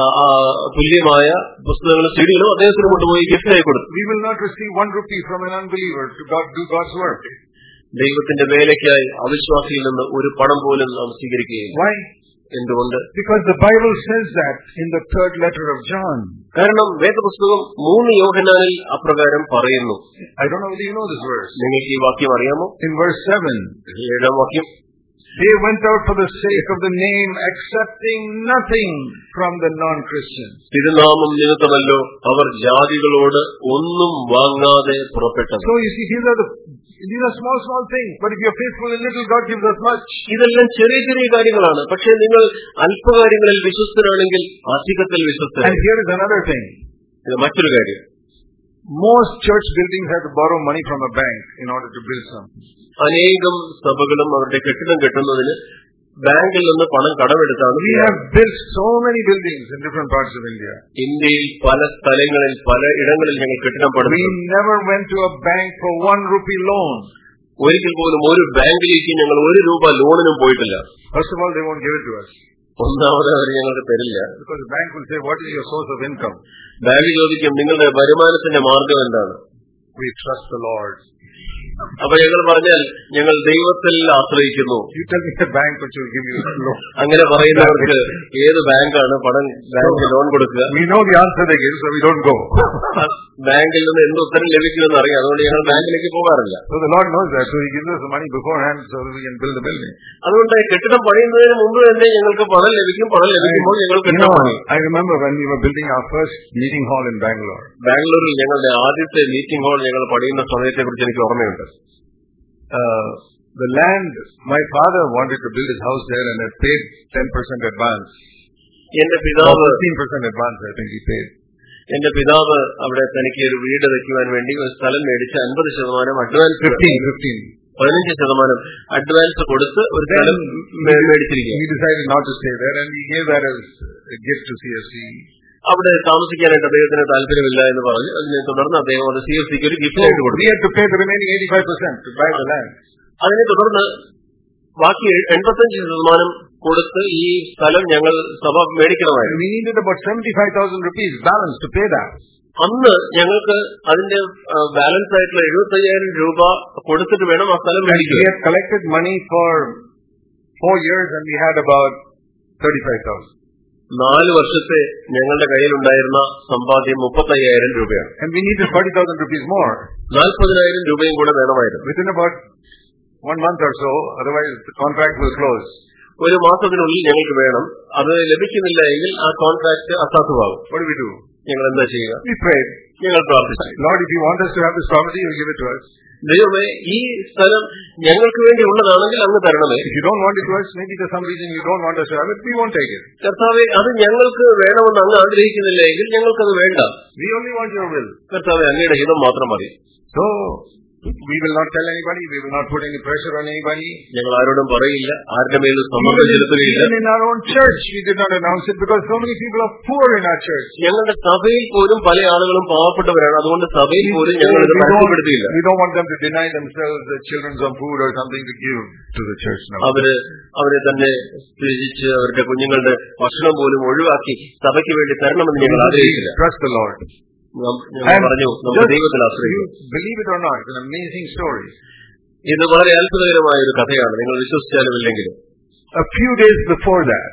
തുല്യമായ പുസ്തകങ്ങളും സീഡികളും അദ്ദേഹത്തിന് കൊണ്ടുപോയി ഗിഫ്റ്റായി കൊടുത്തു. We will not receive one rupee from an unbeliever to God, do God's work. ദൈവത്തിന്റെ വേലയ്ക്കായി അവിശ്വാസിയിൽ നിന്ന് ഒരു പണം പോലും നാം സ്വീകരിക്കുകയില്ല. Why? എന്തുകൊണ്ട്? Because the Bible says that in the third letter of John. കാരണം വേദപുസ്തകം മൂന്ന് യോഹന്നാനിൽ അപ്രകാരം പറയുന്നു. I don't know whether you know this verse. നിങ്ങൾക്ക് ഈ വാക്യം അറിയാമോ? In verse seven. ഏഴാം വാക്യം. They went out for the sake of the name, accepting nothing from the non-Christians. തിരുനാമം നിമിത്തമല്ലോ അവർ ജാതികളോട് ഒന്നും വാങ്ങാതെ പുറപ്പെട്ടത്. So you see, these are the these are small small things, but if you are faithful in little, God gives us much. ഇതെല്ലാം ചെറിയ ചെറിയ കാര്യങ്ങളാണ്. പക്ഷേ നിങ്ങൾ അല്പകാര്യങ്ങളിൽ വിശ്വസ്തരാണെങ്കിൽ അധികത്തിൽ വിശ്വസ്തരാണ്. And here is another thing. ഇത് മറ്റൊരു കാര്യം. Most church buildings have to borrow money from a bank in order to build something. അനേകം സഭകളും അവരുടെ കെട്ടിടം കെട്ടുന്നതിന് ബാങ്കിൽ നിന്ന് പണം കടമെടുത്താണ്. We have built so many buildings in different parts of India. ഇന്ത്യയിൽ പല സ്ഥലങ്ങളിൽ പല ഇടങ്ങളിൽ ഞങ്ങൾ കെട്ടിടം പണിതു. We never went to a bank for one rupee loan. ഒരിക്കൽ പോലും ഒരു ബാങ്കിലേക്ക് ഞങ്ങൾ ഒരു രൂപ ലോണിനും പോയിട്ടില്ല. First of all, they won't give it to us. ഒന്നാമത് അവർ ഞങ്ങൾക്ക് തരില്ല. Because the bank will say, "What is your source of income?" Bank ചോദിക്കും, നിങ്ങളുടെ വരുമാനത്തിന്റെ മാർഗം എന്താണ്? We trust the Lord. അപ്പൊ ഞങ്ങൾ പറഞ്ഞാൽ ഞങ്ങൾ ദൈവത്തിൽ ആശ്രയിക്കുന്നു. You tell me the bank which will give you a loan. അങ്ങനെ പറയുന്നവർക്ക് ഏത് ബാങ്കാണ് പണം ബാങ്ക് ലോൺ കൊടുക്കുക? We know the answer they give, so we don't go. ബാങ്കിൽ നിന്ന് എന്ത് ഉത്തരം ലഭിക്കുമെന്ന് അറിയാം, അതുകൊണ്ട് ഞങ്ങൾ ബാങ്കിലേക്ക് പോകാറില്ല. So the Lord knows that, so He gives us the money beforehand so that we can build the building. അതുകൊണ്ട് കെട്ടിടം പണിയുന്നതിന് മുമ്പ് തന്നെ ഞങ്ങൾക്ക് പണം ലഭിക്കും. പണം ലഭിക്കുമ്പോൾ ഞങ്ങൾ കെട്ടിടം പണിയും. I remember when we were building our first meeting hall in Bangalore. ബാംഗ്ലൂരിൽ ഞങ്ങളുടെ ആദ്യത്തെ മീറ്റിംഗ് ഹാൾ ഞങ്ങൾ പണിയുന്ന സമയത്തെ കുറിച്ച് എനിക്ക് ഓർമ്മയുണ്ട്. Uh, the land, my father wanted to build his house there and had paid ten percent advance. എന്റെ പിതാവ് fifteen percent advance, I think he paid. എന്റെ പിതാവ് അവിടെ തനിക്ക് ഒരു വീട് വെക്കുവാൻ വേണ്ടി ഒരു സ്ഥലം മേടിച്ച് അൻപത് ശതമാനം അഡ്വാൻസ് പതിനഞ്ച് ശതമാനം അഡ്വാൻസ് കൊടുത്ത് ഒരു സ്ഥലം മേടിച്ചിരിക്കുക. He decided not to stay there and he gave that as a gift to C F C. അവിടെ താമസിക്കാനായിട്ട് അദ്ദേഹത്തിന് താല്പര്യമില്ല എന്ന് പറഞ്ഞു. അതിനെ തുടർന്ന് അദ്ദേഹം അത് സി എഫ് സിക്ക് ഒരു ഗിഫ്റ്റ് ആയിട്ട് കൊടുത്തു. അതിനെ തുടർന്ന് ബാക്കി എൺപത്തഞ്ച് ശതമാനം കൊടുത്ത് ഈ സ്ഥലം ഞങ്ങൾ സഭ മേടിക്കണമായിരുന്നു. അന്ന് ഞങ്ങൾക്ക് അതിന്റെ ബാലൻസ് ആയിട്ടുള്ള എഴുപത്തി അയ്യായിരം രൂപ കൊടുത്തിട്ട് വേണം ആ സ്ഥലം മേടിക്കുക. Collected money for four years and we had about thirty-five thousand. നാല് വർഷത്തെ ഞങ്ങളുടെ കയ്യിലുണ്ടായിരുന്ന സമ്പാദ്യം മുപ്പത്തി അയ്യായിരം രൂപയാണ്. And we needed forty thousand rupees more. നാൽപ്പതിനായിരം രൂപയും കൂടെ വേണമായിരുന്നു. Within about one month or so, otherwise the contract will close. ഒരു മാസത്തിനുള്ളിൽ ഞങ്ങൾക്ക് വേണം. അത് ലഭിക്കുന്നില്ല എങ്കിൽ ആ കോൺട്രാക്ട് അസാധുവാകും. What do we do? ഞങ്ങൾ എന്താ ചെയ്യുക? We prayed. ഞങ്ങൾ പ്രാർത്ഥിച്ചു. Lord, if you want us to have this property, you give it to us. ദൈവമേ, ഈ സ്ഥലം ഞങ്ങൾക്ക് വേണ്ടി ഉള്ളതാണെങ്കിൽ അങ്ങ് തരണമേ. If you don't want it to us, maybe there's some reason you don't want us to have it, we won't take it. കർത്താവേ, അത് ഞങ്ങൾക്ക് വേണമെന്ന് അങ്ങ് ആഗ്രഹിക്കുന്നില്ല എങ്കിൽ ഞങ്ങൾക്കത് വേണ്ട. We only want your will. കർത്താവേ, അങ്ങയുടെ ഹിതം മാത്രം മതി. So we will not tell anybody, we will not put any pressure on anybody. ഞങ്ങൾ ആരോടും പറയില്ല, ആരുടെ മേലും സമ്മർദ്ദം ചെലുത്തുകയില്ല. Even in our own church we did not announce it because so many people are poor in our church. ഞങ്ങളുടെ സഭയിൽ പോലും പല ആളുകളും പാവപ്പെട്ടവരാണ്. അതുകൊണ്ട് സഭയിൽ പോലും ഞങ്ങൾ ഇത് പരസ്യപ്പെടുത്തിയില്ല. We don't want them to deny themselves the children some food or something to give to the church now. അവര് അവരെ തന്നെ ത്യജിച്ച് അവരുടെ കുഞ്ഞുങ്ങളുടെ ഭക്ഷണം പോലും ഒഴിവാക്കി സഭയ്ക്ക് വേണ്ടി തരണമെന്ന് ഞങ്ങൾ ആഗ്രഹിക്കില്ല. Trust the Lord. പറഞ്ഞു നമുക്ക് ദൈവത്തിൽ ആശ്രയിക്കും. Believe it or not, it's an amazing story. ഇത് വളരെ അത്ഭുതകരമായ ഒരു കഥയാണ്, നിങ്ങൾ വിശ്വസിച്ചാലും ഇല്ലെങ്കിലും. A few days before that,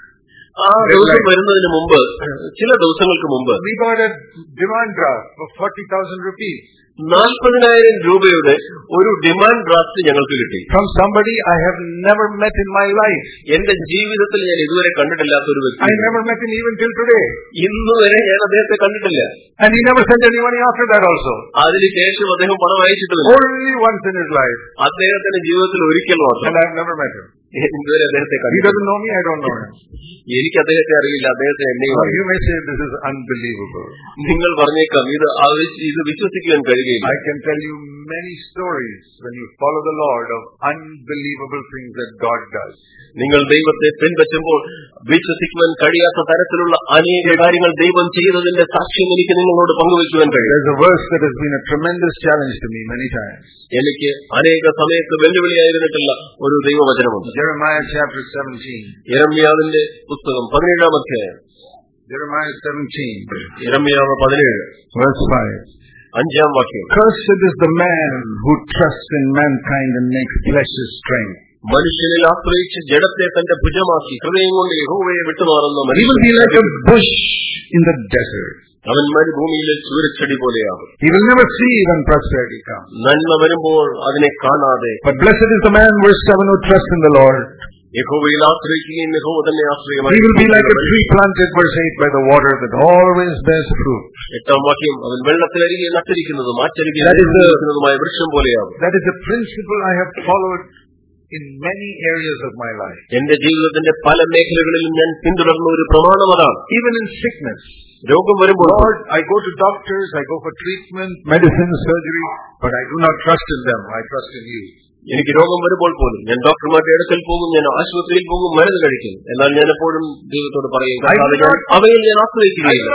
ആ ദിവസം വരുന്നതിന് മുമ്പ്, ചില ദിവസങ്ങൾക്ക് മുമ്പ്, we got a demand draft for forty thousand rupees. നാൽപ്പതിനായിരം രൂപയുടെ ഒരു ഡിമാൻഡ് ഡ്രാഫ്റ്റ് ഞങ്ങൾക്ക് കിട്ടി. From somebody I have never met in my life. എന്റെ ജീവിതത്തിൽ ഞാൻ ഇതുവരെ കണ്ടിട്ടില്ലാത്ത ഒരു വ്യക്തി. I never met him even till today. ഇന്ന് വരെ ഞാൻ അദ്ദേഹത്തെ കണ്ടിട്ടില്ല. And he never sent any money after that also. അതിനുശേഷം അദ്ദേഹം പണം അയച്ചിട്ടില്ല. Only once in his life. അദ്ദേഹത്തിന്റെ ജീവിതത്തിൽ ഒരിക്കൽ മാത്രം. And I have never met him. ഇതുവരെ അദ്ദേഹത്തെ കണ്ടിട്ടില്ല. He doesn't know me, I don't know him. എനിക്ക് അദ്ദേഹത്തെ അറിയില്ല, അദ്ദേഹത്തെ എന്നെയും അറിയില്ല. You may say this is unbelievable. നിങ്ങൾ പറഞ്ഞേക്കാം ഇത് ഇത് വിശ്വസിക്കാൻ കഴിയില്ല. I can tell you many stories when you follow the Lord of unbelievable things that God does. നിങ്ങൾ ദൈവത്തെ പിൻപറ്റുമ്പോൾ വിശ്വസിക്കുവാൻ കഴിയാത്ത തരത്തിലുള്ള അനേക കാര്യങ്ങൾ ദൈവം ചെയ്തതിന്റെ സാക്ഷ്യം എനിക്ക് നിങ്ങളോട് പങ്കുവയ്ക്കുവാൻ കഴിയും. There's a verse that has been a tremendous challenge to me many times. എനിക്ക് അനേക സമയത്ത് വെല്ലുവിളിയായിരുന്നിട്ടുള്ള ഒരു ദൈവവചനമുണ്ട്. Jeremiah chapter seventeen. യെരമ്യാവിന്റെ പുസ്തകം പതിനേഴാം അധ്യായം. Jeremiah seventeen. യെരമ്യാവ് പതിനേഴ് verse five. അഞ്ചാം വാക്യം. Cursed is the man who trusts in mankind and makes flesh his strength. മനുഷ്യനിൽ ആശ്രയിച്ച് ജഡത്തെ തന്റെ ഭുജമാക്കി ഹൃദയം കൊണ്ട് യഹോവയെ വിട്ടുമാറുന്ന He will be like a bush in the desert. അവൻ മരുഭൂമിയിലെ ചൂരച്ചെടി പോലെയാകും. He will never see when prosperity comes. നന്മ വരുമ്പോൾ അതിനെ കാണാതെ. But blessed is the man, verse seven, who trusts in the Lord. യഹോവയിൽ ആശ്രയിക്കുകയും യഹോവ തന്നെ ആശ്രയമായി. He will be like a tree planted, verse eight, by the water that always bears fruit. എട്ടാം വാക്യം, അവൻ വെള്ളത്തിനരികെ നട്ടിരിക്കുന്നതും ആച്ചരികെ നട്ടിരിക്കുന്നതുമായ വൃക്ഷം പോലെയാകും. That is a principle I have followed in many areas of my life. എന്റെ ജീവിതത്തിന്റെ പല മേഖലകളിലും ഞാൻ പിന്തുടർന്ന ഒരു പ്രമാണം അതാണ്. Even in sickness, രോഗം വരുമ്പോൾ, Lord, I go to doctors, I go for treatment, medicine, surgery, but I do not trust in them. I trust in you. എനിക്ക് രോഗം വരുമ്പോൾ പോലും ഞാൻ ഡോക്ടർമാരുടെ അടുക്കൽ പോകും, ഞാൻ ആശുപത്രിയിൽ പോകും, മരുന്ന് കഴിക്കും. എന്നാൽ ഞാൻ എപ്പോഴും ദൈവത്തോട് പറയും, അവയിൽ ഞാൻ ആശ്രയിക്കുകയില്ല.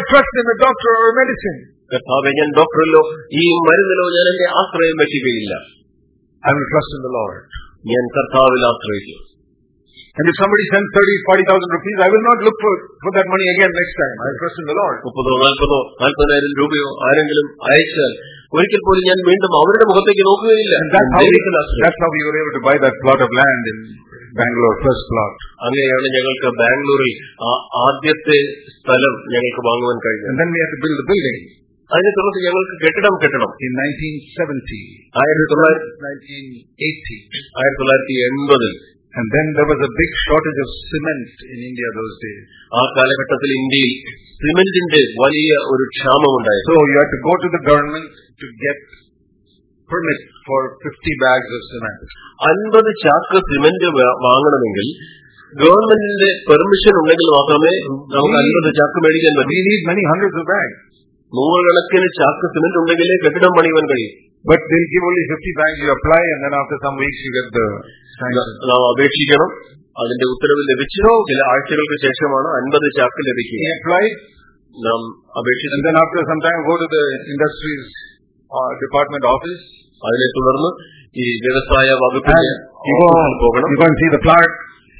കർത്താവേ, ഞാൻ ഡോക്ടറിലോ ഈ മരുന്നിലോ ഞാൻ എന്റെ ആശ്രയം വയ്ക്കുകയില്ല. I will trust in the Lord. ഞാൻ കർത്താവിൽ ആശ്രയിക്കും. And if somebody sends thirty, forty thousand rupees, I will not look for, for that money again next time. I trust in the Lord. മുപ്പതോ നാൽപ്പതോ നാൽപ്പതിനായിരം രൂപയോ ആരെങ്കിലും അയച്ചാൽ ഒരിക്കൽ പോലും ഞാൻ വീണ്ടും അവരുടെ മുഖത്തേക്ക് നോക്കുകയില്ല. That's how we were able to buy that plot of land in Bangalore, first plot. അങ്ങനെയാണ് ഞങ്ങൾക്ക് ബാംഗ്ലൂരിൽ ആദ്യത്തെ സ്ഥലം ഞങ്ങൾക്ക് വാങ്ങുവാൻ കഴിഞ്ഞത്. And then we had to build the building. അതിനെ തുടർന്ന് ഞങ്ങൾക്ക് കെട്ടിടം കെട്ടണം. In nineteen seventy, ആയിരത്തി തൊള്ളായിരത്തി nineteen eighty, ആയിരത്തി തൊള്ളായിരത്തി എൺപതിൽ. And then there was a big shortage of cement in India those days. ആ കാലഘട്ടത്തിൽ ഇന്ത്യയിൽ സിമന്റിന്റെ വലിയ ഒരു ക്ഷാമമുണ്ടായി. So you had to go to the government to get permit for fifty bags of cement. അൻപത് ചാക്ക് സിമന്റ് വാങ്ങണമെങ്കിൽ ഗവൺമെന്റിന്റെ പെർമിഷൻ ഉണ്ടെങ്കിൽ മാത്രമേ നമുക്ക് അൻപത് ചാക്ക് മേടിക്കാൻ പറ്റൂ. We need many hundreds of bags. നൂറുകണക്കിന് ചാക്ക് സിമന്റ് ഉണ്ടെങ്കിലേ കെട്ടിടം പണിയുവാൻ കഴിയും. But they'll give only fifty bags. You apply, and then after some weeks you get the. നാം അപേക്ഷിക്കണം, അതിന്റെ ഉത്തരവ് ലഭിച്ചു. ചില ആഴ്ചകൾക്ക് ശേഷമാണ് അൻപത് ചാക്ക് ലഭിക്കുക. He applied. നാം അപേക്ഷിച്ചു. And then after some time go to the industries uh, department office. അതിനെ തുടർന്ന് ഈ വ്യവസായ വകുപ്പിന് പോകണം. You go and see the plant.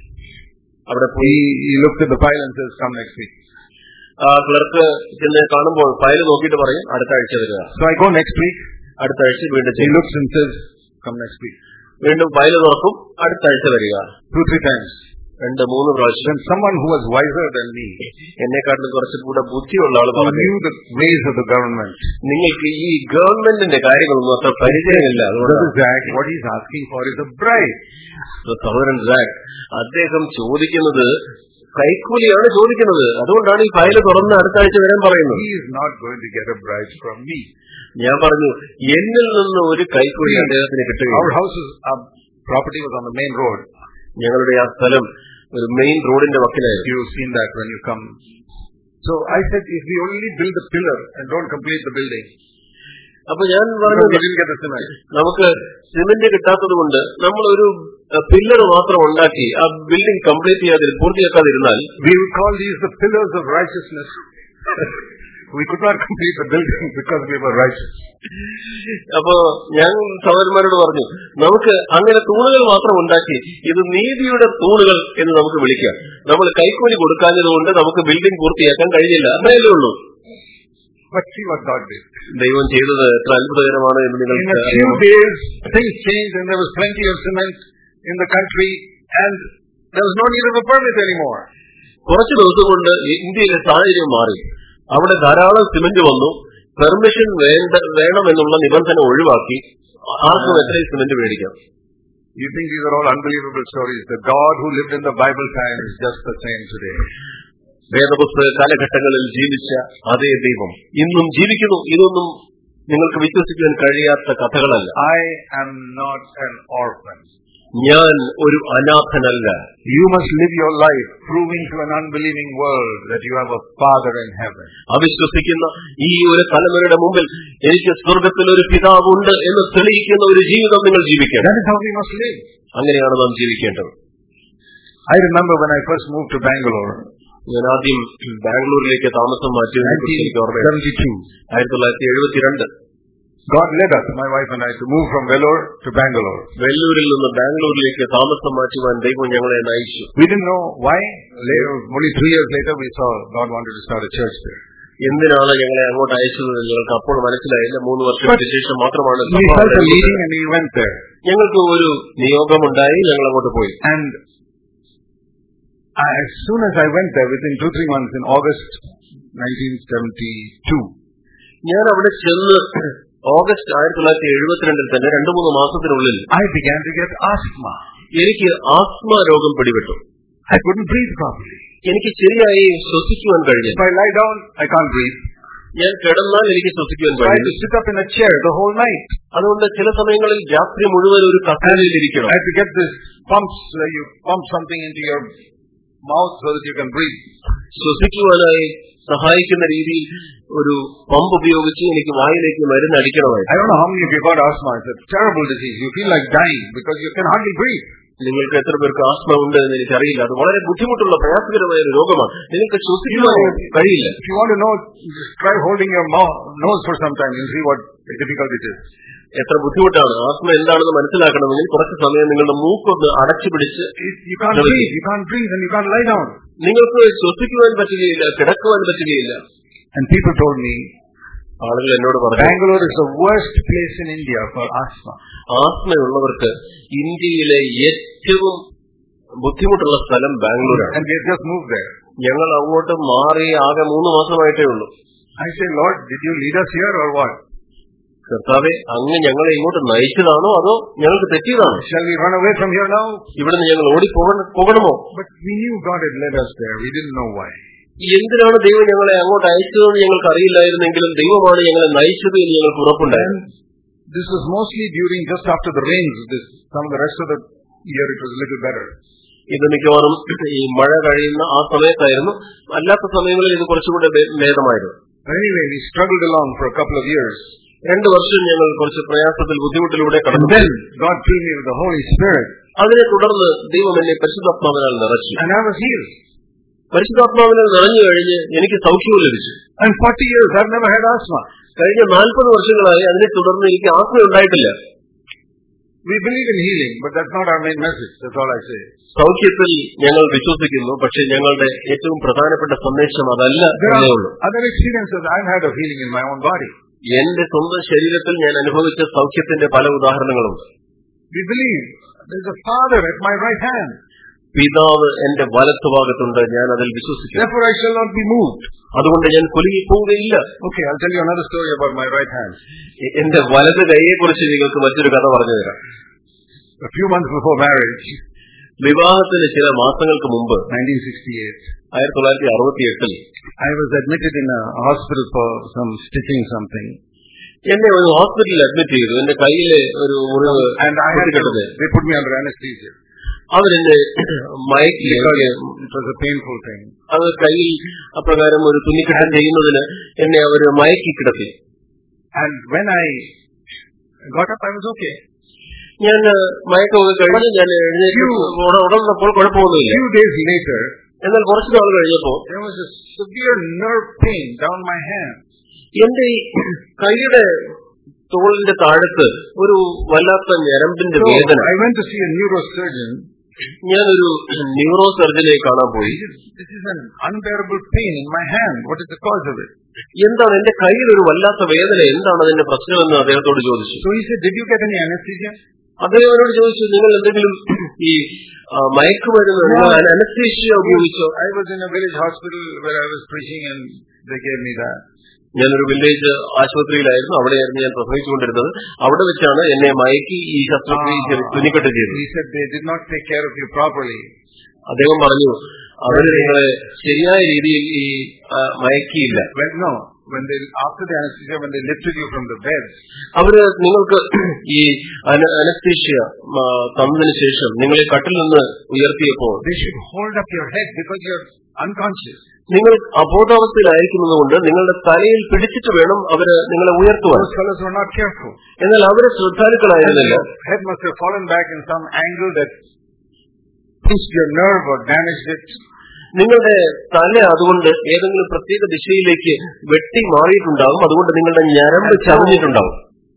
അവിടെ പോയി he looked at the file and says, "Come next week." ആ ക്ലർക്ക് ചെന്ന് കാണുമ്പോൾ ഫയൽ നോക്കിയിട്ട് പറയും അടുത്ത ആഴ്ച വരിക. So I go next week. അടുത്ത ആഴ്ച വീണ്ടും he looks and says, "Come next week." വീണ്ടും ഫയൽ തുറക്കും, അടുത്ത ആഴ്ച വരിക. Two three times. രണ്ട് മൂന്ന് പ്രാവശ്യം. Then someone who was wiser than me, എന്നെക്കാട്ടിലും കുറച്ചുകൂടെ ബുദ്ധിയുള്ള ആൾ പറഞ്ഞു, knew the ways of the government. നിങ്ങൾക്ക് ഈ ഗവൺമെന്റിന്റെ കാര്യങ്ങളൊന്നും അത്ര പരിചയമില്ല. What he is asking for is a bribe. സഹോദരൻ സാക് അദ്ദേഹം ചോദിക്കുന്നത് കൈക്കൂലിയാണ് ചോദിക്കുന്നത്. അതുകൊണ്ടാണ് ഈ ഫയൽ തുറന്ന് അടുത്ത ആഴ്ച വരാൻ പറയുന്നത്. He is not going to get a bribe from me. ഞാൻ പറഞ്ഞു, എന്നിൽ നിന്ന് ഒരു കൈക്കൂലി അദ്ദേഹത്തിന് കിട്ടുകയില്ല. Our house is, our property was on the main road. ഞങ്ങളുടെ ആ സ്ഥലം ഒരു മെയിൻ റോഡിന്റെ വക്കിലായിരുന്നു. You've seen that when you come. So I said, if we only build the pillar and don't complete the building. അപ്പൊ ഞാൻ പറഞ്ഞു, നമുക്ക് cement കിട്ടാത്തത് കൊണ്ട് നമ്മൾ ഒരു പില്ലർ മാത്രം ഉണ്ടാക്കി ആ ബിൽഡിംഗ് കംപ്ലീറ്റ് ചെയ്യാതെ പൂർത്തിയാക്കാതിരുന്നാൽ we would call these the pillars of righteousness. We could not complete the building because we were righteous. അപ്പോ ഞാൻ സഹോദരന്മാരോട് പറഞ്ഞു, നമുക്ക് അങ്ങനെ തൂണുകൾ മാത്രം ഉണ്ടാക്കി ഇത് നീതിയുടെ തൂണുകൾ എന്ന് നമുക്ക് വിളിക്കാം. നമ്മൾ കൈക്കൂലി കൊടുക്കാഞ്ഞതുകൊണ്ട് നമുക്ക് ബിൽഡിംഗ് പൂർത്തിയാക്കാൻ കഴിഞ്ഞില്ല, അത്രയല്ലേ ഉള്ളൂ. But see what God did. ദൈവം ചെയ്തത് എത്ര അത്ഭുതകരമാണ് എന്ന് നിങ്ങൾ. In a few days, things changed and there was plenty of cement in the country and there was no need of a permit anymore. കുറച്ചു ദിവസം കൊണ്ട് ഇന്ത്യയിലെ സാഹചര്യം മാറി. അവിടെ ധാരാളം സിമന്റ് വന്നു. പെർമിഷൻ വേണ്ട വേണമെന്നുള്ള നിബന്ധന ഒഴിവാക്കി ആർക്കും എത്രയും സിമന്റ് മേടിക്കാം. You think these are all unbelievable stories? The God who lived in the Bible time is just the same today. വേദപുസ്തക കാലഘട്ടങ്ങളിൽ ജീവിച്ച അതേ ദൈവം ഇന്നും ജീവിക്കുന്നു. ഇതൊന്നും നിങ്ങൾക്ക് വിശ്വസിക്കാൻ കഴിയാത്ത കഥകളല്ല. I am not an orphan. ഞാൻ ഒരു അനാഥനല്ല. You must live your life proving to an unbelieving world that you have a Father in heaven. അവിശ്വസിക്കുന്ന ഈ ഒരു തലമുറയുടെ മുമ്പിൽ എനിക്ക് സ്വർഗ്ഗത്തിൽ ഒരു പിതാവുണ്ട് എന്ന് തെളിയിക്കുന്ന ഒരു ജീവിതം നിങ്ങൾ ജീവിക്കണം. That is how we must live. അങ്ങനെയാണ് നാം ജീവിക്കേണ്ടത്. I remember when I first moved to Bangalore. ഞാൻ ആദ്യം ബാംഗ്ലൂരിലേക്ക് താമസം മാറ്റി ആയിരത്തി തൊള്ളായിരത്തി എഴുപത്തിരണ്ട്. God led us, my wife and I, to move from Vellore to Bangalore. വെല്ലൂരിൽ നിന്ന് ബാംഗ്ലൂരിലേക്ക് താമസം മാറ്റുവാൻ ദൈവം ഞങ്ങളെ നയിച്ചു. We didn't know why. Later, only three years later, we saw God wanted to start a church there. എന്തിനാണ് ഞങ്ങളെ അങ്ങോട്ട് അയച്ചത് ഞങ്ങൾക്ക് അപ്പോൾ മനസ്സിലായില്ല. മൂന്ന് വർഷത്തിന് ശേഷം മാത്രമാണ് ഞങ്ങൾക്ക് ഒരു നിയോഗമുണ്ടായി, ഞങ്ങൾ അങ്ങോട്ട് പോയി. And as soon as I went there, within two three months, in August nineteen seventy-two, ഞാൻ അവിടെ ചെന്ന് ഓഗസ്റ്റ് ആയിരത്തി തൊള്ളായിരത്തി എഴുപത്തിരണ്ടിൽ തന്നെ രണ്ടു മൂന്ന് മാസത്തിനുള്ളിൽ I began to get asthma. എനിക്ക് ആസ്മ രോഗം പിടിപെട്ടു. I couldn't breathe properly. എനിക്ക് ശരിയായി ശ്വസിക്കുവാൻ കഴിഞ്ഞില്ല. If I lie down, I can't breathe. ഞാൻ കിടന്നാൽ എനിക്ക് ശ്വസിക്കുവാൻ കഴിയില്ല. I had to sit up in a chair the whole night. അതുകൊണ്ട് ചില സമയങ്ങളിൽ രാത്രി മുഴുവൻ ഒരു കസേരയിൽ ഇരിക്കണം. I had to get this pumps where you pump something into your mouth so that you can breathe. ശ്വസിക്കുവാനായി സഹായിക്കുന്ന രീതിയിൽ ഒരു പമ്പ് ഉപയോഗിച്ച് എനിക്ക് വായിലേക്ക് മരുന്ന് അടിക്കണമായിരുന്നു. I don't know how many of you got asthma. It's a terrible disease. You feel like dying because you can hardly breathe. നിങ്ങൾക്ക് എത്ര പേർക്ക് ആസ്മ ഉണ്ട് എന്ന് എനിക്കറിയില്ല. അത് വളരെ ബുദ്ധിമുട്ടുള്ള പ്രയാസകരമായ ഒരു രോഗമാണ്. നിങ്ങൾക്ക് ശ്വസിക്കുവാൻ കഴിയില്ല. If you want to know, just try holding your mouth, nose for some time and see what difficult it is. എത്ര ബുദ്ധിമുട്ടാണ്. ആസ്മ എന്താണെന്ന് മനസ്സിലാക്കണമെങ്കിൽ കുറച്ച് സമയം നിങ്ങളുടെ മൂക്കൊന്ന് അടച്ചു പിടിച്ച് you can't breathe, you can't breathe and you can't lie down. നിങ്ങൾക്ക് ശ്വസിക്കുവാൻ പറ്റുകയില്ല, കിടക്കുവാൻ പറ്റുകയില്ല. And people told me, ആളുകൾ എന്നോട് പറഞ്ഞു, Bangalore is the worst place in India for asthma. ആസ്മയുള്ളവർക്ക് ഇന്ത്യയിലെ ഏറ്റവും ബുദ്ധിമുട്ടുള്ള സ്ഥലം ബാംഗ്ലൂരാണ്. And we have just moved there. ഞങ്ങൾ അങ്ങോട്ട് മാറി ആകെ മൂന്ന് മാസമായിട്ടേ ഉള്ളൂ. I say, Lord, did you lead us here or what? കർത്താവേ, അങ്ങ് ഞങ്ങളെ ഇങ്ങോട്ട് നയിച്ചതാണോ അതോ ഞങ്ങൾക്ക് തെറ്റിയതാണോ? Shall we run away from here now? ഇവിടുന്ന് ഞങ്ങൾ ഓടി പോകണമോ? But we knew God had led us there. We didn't know why. എന്തിനാണ് ദൈവം ഞങ്ങളെ അങ്ങോട്ട് അയച്ചതെന്ന് ഞങ്ങൾക്ക് അറിയില്ലായിരുന്നെങ്കിലും ദൈവമാണ് ഞങ്ങളെ നയിച്ചത് എന്ന് ഞങ്ങൾക്ക് ഉറപ്പുണ്ടായിരുന്നു. This was mostly during just after the rains. This, some of the rest of the year it was a little better. ഇത് മിക്കവാറും ഈ മഴ കഴിയുന്ന ആ സമയത്തായിരുന്നു. അല്ലാത്ത സമയങ്ങളിൽ ഇത് കുറച്ചുകൂടെ ഭേദമായിരുന്നു. Anyway, we struggled along for a couple of years. രണ്ടു വർഷം ഞങ്ങൾ കുറച്ച് പ്രയാസത്തിൽ ബുദ്ധിമുട്ടിലൂടെ കടന്നു. And then God filled me with the Holy Spirit. അതിനെ തുടർന്ന് ദൈവം എന്നെ പരിശുദ്ധാത്മാവിനാൽ നിറച്ചു. And I was healed. പരിശുദ്ധാത്മാവിനാൽ നിറഞ്ഞു കഴിഞ്ഞ് എനിക്ക് സൗഖ്യവും ലഭിച്ചു. And forty years I've never had asthma. കഴിഞ്ഞ നാൽപ്പത് വർഷങ്ങളായി അതിനെ തുടർന്ന് എനിക്ക് ആസ്മ ഉണ്ടായിട്ടില്ല. We believe in healing, but that's not our main message. That's all I say. സൗഖ്യത്തിൽ ഞങ്ങൾ വിശ്വസിക്കുന്നു, പക്ഷേ ഞങ്ങളുടെ ഏറ്റവും പ്രധാനപ്പെട്ട സന്ദേശം അതല്ല എന്നേ ഉള്ളൂ. Other experiences I've had of healing in my own body. എന്റെ സ്വന്തം ശരീരത്തിൽ ഞാൻ അനുഭവിച്ച സൗഖ്യത്തിന്റെ പല ഉദാഹരണങ്ങളുണ്ട്. We believe there's a Father at my right hand. പിതാവ് എന്റെ വലത്തുഭാഗത്തുണ്ട്, ഞാൻ അതിൽ വിശ്വസിക്കുന്നു. Therefore I shall not be moved. അതുകൊണ്ട് ഞാൻ കുലുങ്ങിപ്പോവുകയില്ല. Okay, I'll tell you another story about my right hand. എന്റെ വലത് കൈയെ കുറിച്ച് നിങ്ങൾക്ക് മറ്റൊരു കഥ പറഞ്ഞു തരാം. A few months before marriage, വിവാഹത്തിന് ചില മാസങ്ങൾക്ക് മുമ്പ്, nineteen sixty-eight, ആയിരത്തി തൊള്ളായിരത്തി അറുപത്തി എട്ടിൽ I was admitted in a hospital for some stitching something. എന്നെ ഒരു ഹോസ്പിറ്റലിൽ അഡ്മിറ്റ് ചെയ്തു. എന്റെ കയ്യിലെ ഒരു മുറിവ്, and I had to, they put me under anesthesia. അവരെന്നെ മയക്കി. It was a painful thing. അത് കയ്യിൽ അപ്രകാരം ഒരു തുന്നിക്കെട്ട് ചെയ്യുന്നതിന് എന്നെ അവർ മയക്കി കിടത്തി. And when I got up, I was okay. ഞാൻ മയക്കമൊക്കെ കഴിഞ്ഞ് ഞാൻ എഴുന്നേറ്റ് ഉടനപ്പോൾ കുഴപ്പമൊന്നുമില്ല. Few days later, എന്നാൽ കുറച്ചു നാൾ കഴിഞ്ഞപ്പോ there was a severe nerve pain down my hand. എന്റെ ഈ കൈയുടെ തോളിന്റെ താഴത്ത് ഒരു വല്ലാത്ത ഞരമ്പിന്റെ വേദന. I went to see a neurosurgeon. ഞാനൊരു ന്യൂറോ സർജനെ കാണാൻ പോയി. This is an unbearable pain in my hand. What is the cause of it? എന്താണ് എന്റെ കയ്യിൽ ഒരു വല്ലാത്ത വേദന, എന്താണ് അതിന്റെ പ്രശ്നമെന്ന് അദ്ദേഹത്തോട് ചോദിച്ചു. So he said, did you get any anesthesia? അദ്ദേഹം അവരോട് ചോദിച്ചു, നിങ്ങൾ എന്തെങ്കിലും ഈ മയക്കുമരുന്ന് അനസ്തീഷ്യ ഉപയോഗിച്ചോ? I was in a village hospital where I was preaching and they gave me that. ഞാനൊരു വില്ലേജ് ആശുപത്രിയിലായിരുന്നു, അവിടെയായിരുന്നു ഞാൻ പ്രസംഗിച്ചുകൊണ്ടിരുന്നത്. അവിടെ വെച്ചാണ് എന്നെ മയക്കി ഈ ശസ്ത്രക്രിയ തുന്നിക്കെട്ട് ചെയ്തത്. He said they did not take care of you properly. അദ്ദേഹം പറഞ്ഞു, അവര് നിങ്ങളെ ശരിയായ രീതിയിൽ ഈ മയക്കിയില്ല. Well, no. When they, after the anesthesia, when they lifted you from the bed, അവര് നിങ്ങൾക്ക് ഈ അനസ്തീഷ്യ തന്നതിന് ശേഷം നിങ്ങളെ കട്ടിൽ നിന്ന് ഉയർത്തിയപ്പോൾ they should hold up your head because you're unconscious. നിങ്ങൾ അബോധാവസ്ഥയിലായിരിക്കുന്നതുകൊണ്ട് നിങ്ങളുടെ തലയിൽ പിടിച്ചിട്ട് വേണം അവര് നിങ്ങളെ ഉയർത്തുവാൻ. Those fellows were not careful. എന്നാൽ അവര് ശ്രദ്ധാലുക്കളായിരുന്നില്ല. Head must have fallen back in some angle that pushed your nerve or damaged it. നിങ്ങളുടെ തല അതുകൊണ്ട് ഏതെങ്കിലും പ്രത്യേക ദിശയിലേക്ക് വെട്ടി മാറിയിട്ടുണ്ടാകും. അതുകൊണ്ട് നിങ്ങളുടെ ഞരമ്പ് ചതഞ്ഞിട്ടുണ്ടാകും.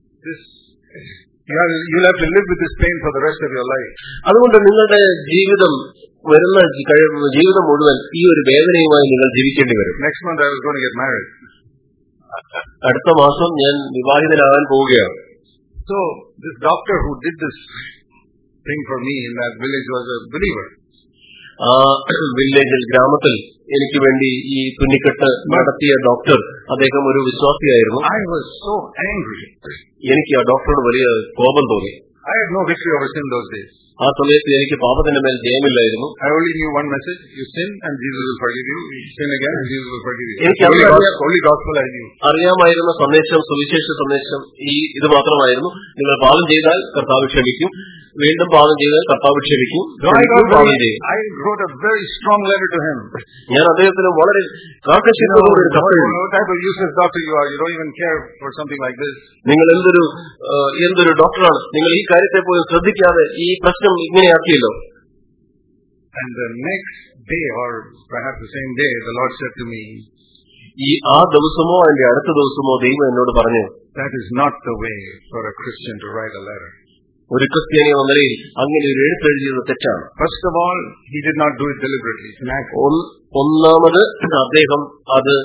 You'll have to live with this pain for the rest of your life. അതുകൊണ്ട് നിങ്ങളുടെ ജീവിതം വരുന്ന ജീവിതം മുഴുവൻ ഈ ഒരു വേദനയുമായി നിങ്ങൾ ജീവിക്കേണ്ടി വരും. Next month I was going to get married. അടുത്ത മാസം ഞാൻ വിവാഹിതനാകാൻ പോവുകയാണ്. So this doctor who did this thing for me in that village was a believer. ആ വില്ലേജിൽ ഗ്രാമത്തിൽ എനിക്ക് വേണ്ടി ഈ തുന്നിക്കെട്ട് നടത്തിയ ഡോക്ടർ, അദ്ദേഹം ഒരു വിശ്വാസിയായിരുന്നു. I was so angry. എനിക്ക് ആ ഡോക്ടറോട് വലിയ കോപം തോന്നി. I had no victory over sin those days. ആ സമയത്ത് എനിക്ക് പാപത്തിന്റെ മേൽ ജയമില്ലായിരുന്നു. I only knew one message: you sin and Jesus will forgive you. You sin again and Jesus will forgive you. എനിക്ക് only gospel I knew. അറിയാമായിരുന്ന സന്ദേശം, സുവിശേഷ സന്ദേശം ഈ ഇത് മാത്രമായിരുന്നു. നിങ്ങൾ പാപം ചെയ്താൽ കർത്താവ് ക്ഷമിക്കും, വീണ്ടും പാപം ചെയ്താൽ കർത്താവ് ക്ഷമിക്കും. I wrote a very strong letter to him. ഞാൻ അദ്ദേഹത്തിന് വളരെ കാർക്കശ്യത്തോടെ ഒരു കത്ത് എഴുതി. What type of useless doctor you are? You don't even care for something like this. നിങ്ങൾ എന്തൊരു എന്തൊരു ഡോക്ടറാണ്, നിങ്ങൾ ഈ കാര്യത്തെ പോയി ശ്രദ്ധിക്കാതെ ഈ പ്രശ്നം ഇങ്ങനെയാക്കിയല്ലോ. And the next day, or perhaps the same day, the Lord said to me, ഈ ആ ദിവസമോ അതിന്റെ അടുത്ത ദിവസമോ ദൈവം എന്നോട് പറഞ്ഞു, that is not the way for a Christian to write a letter. ഒരു ക്രിസ്ത്യാനി എന്ന നിലയിൽ അങ്ങനെ ഒരു എഴുത്തെഴുതിയത് തെറ്റാണ്. First of all, he did not do it deliberately. ഒന്നാമത് അദ്ദേഹം അത്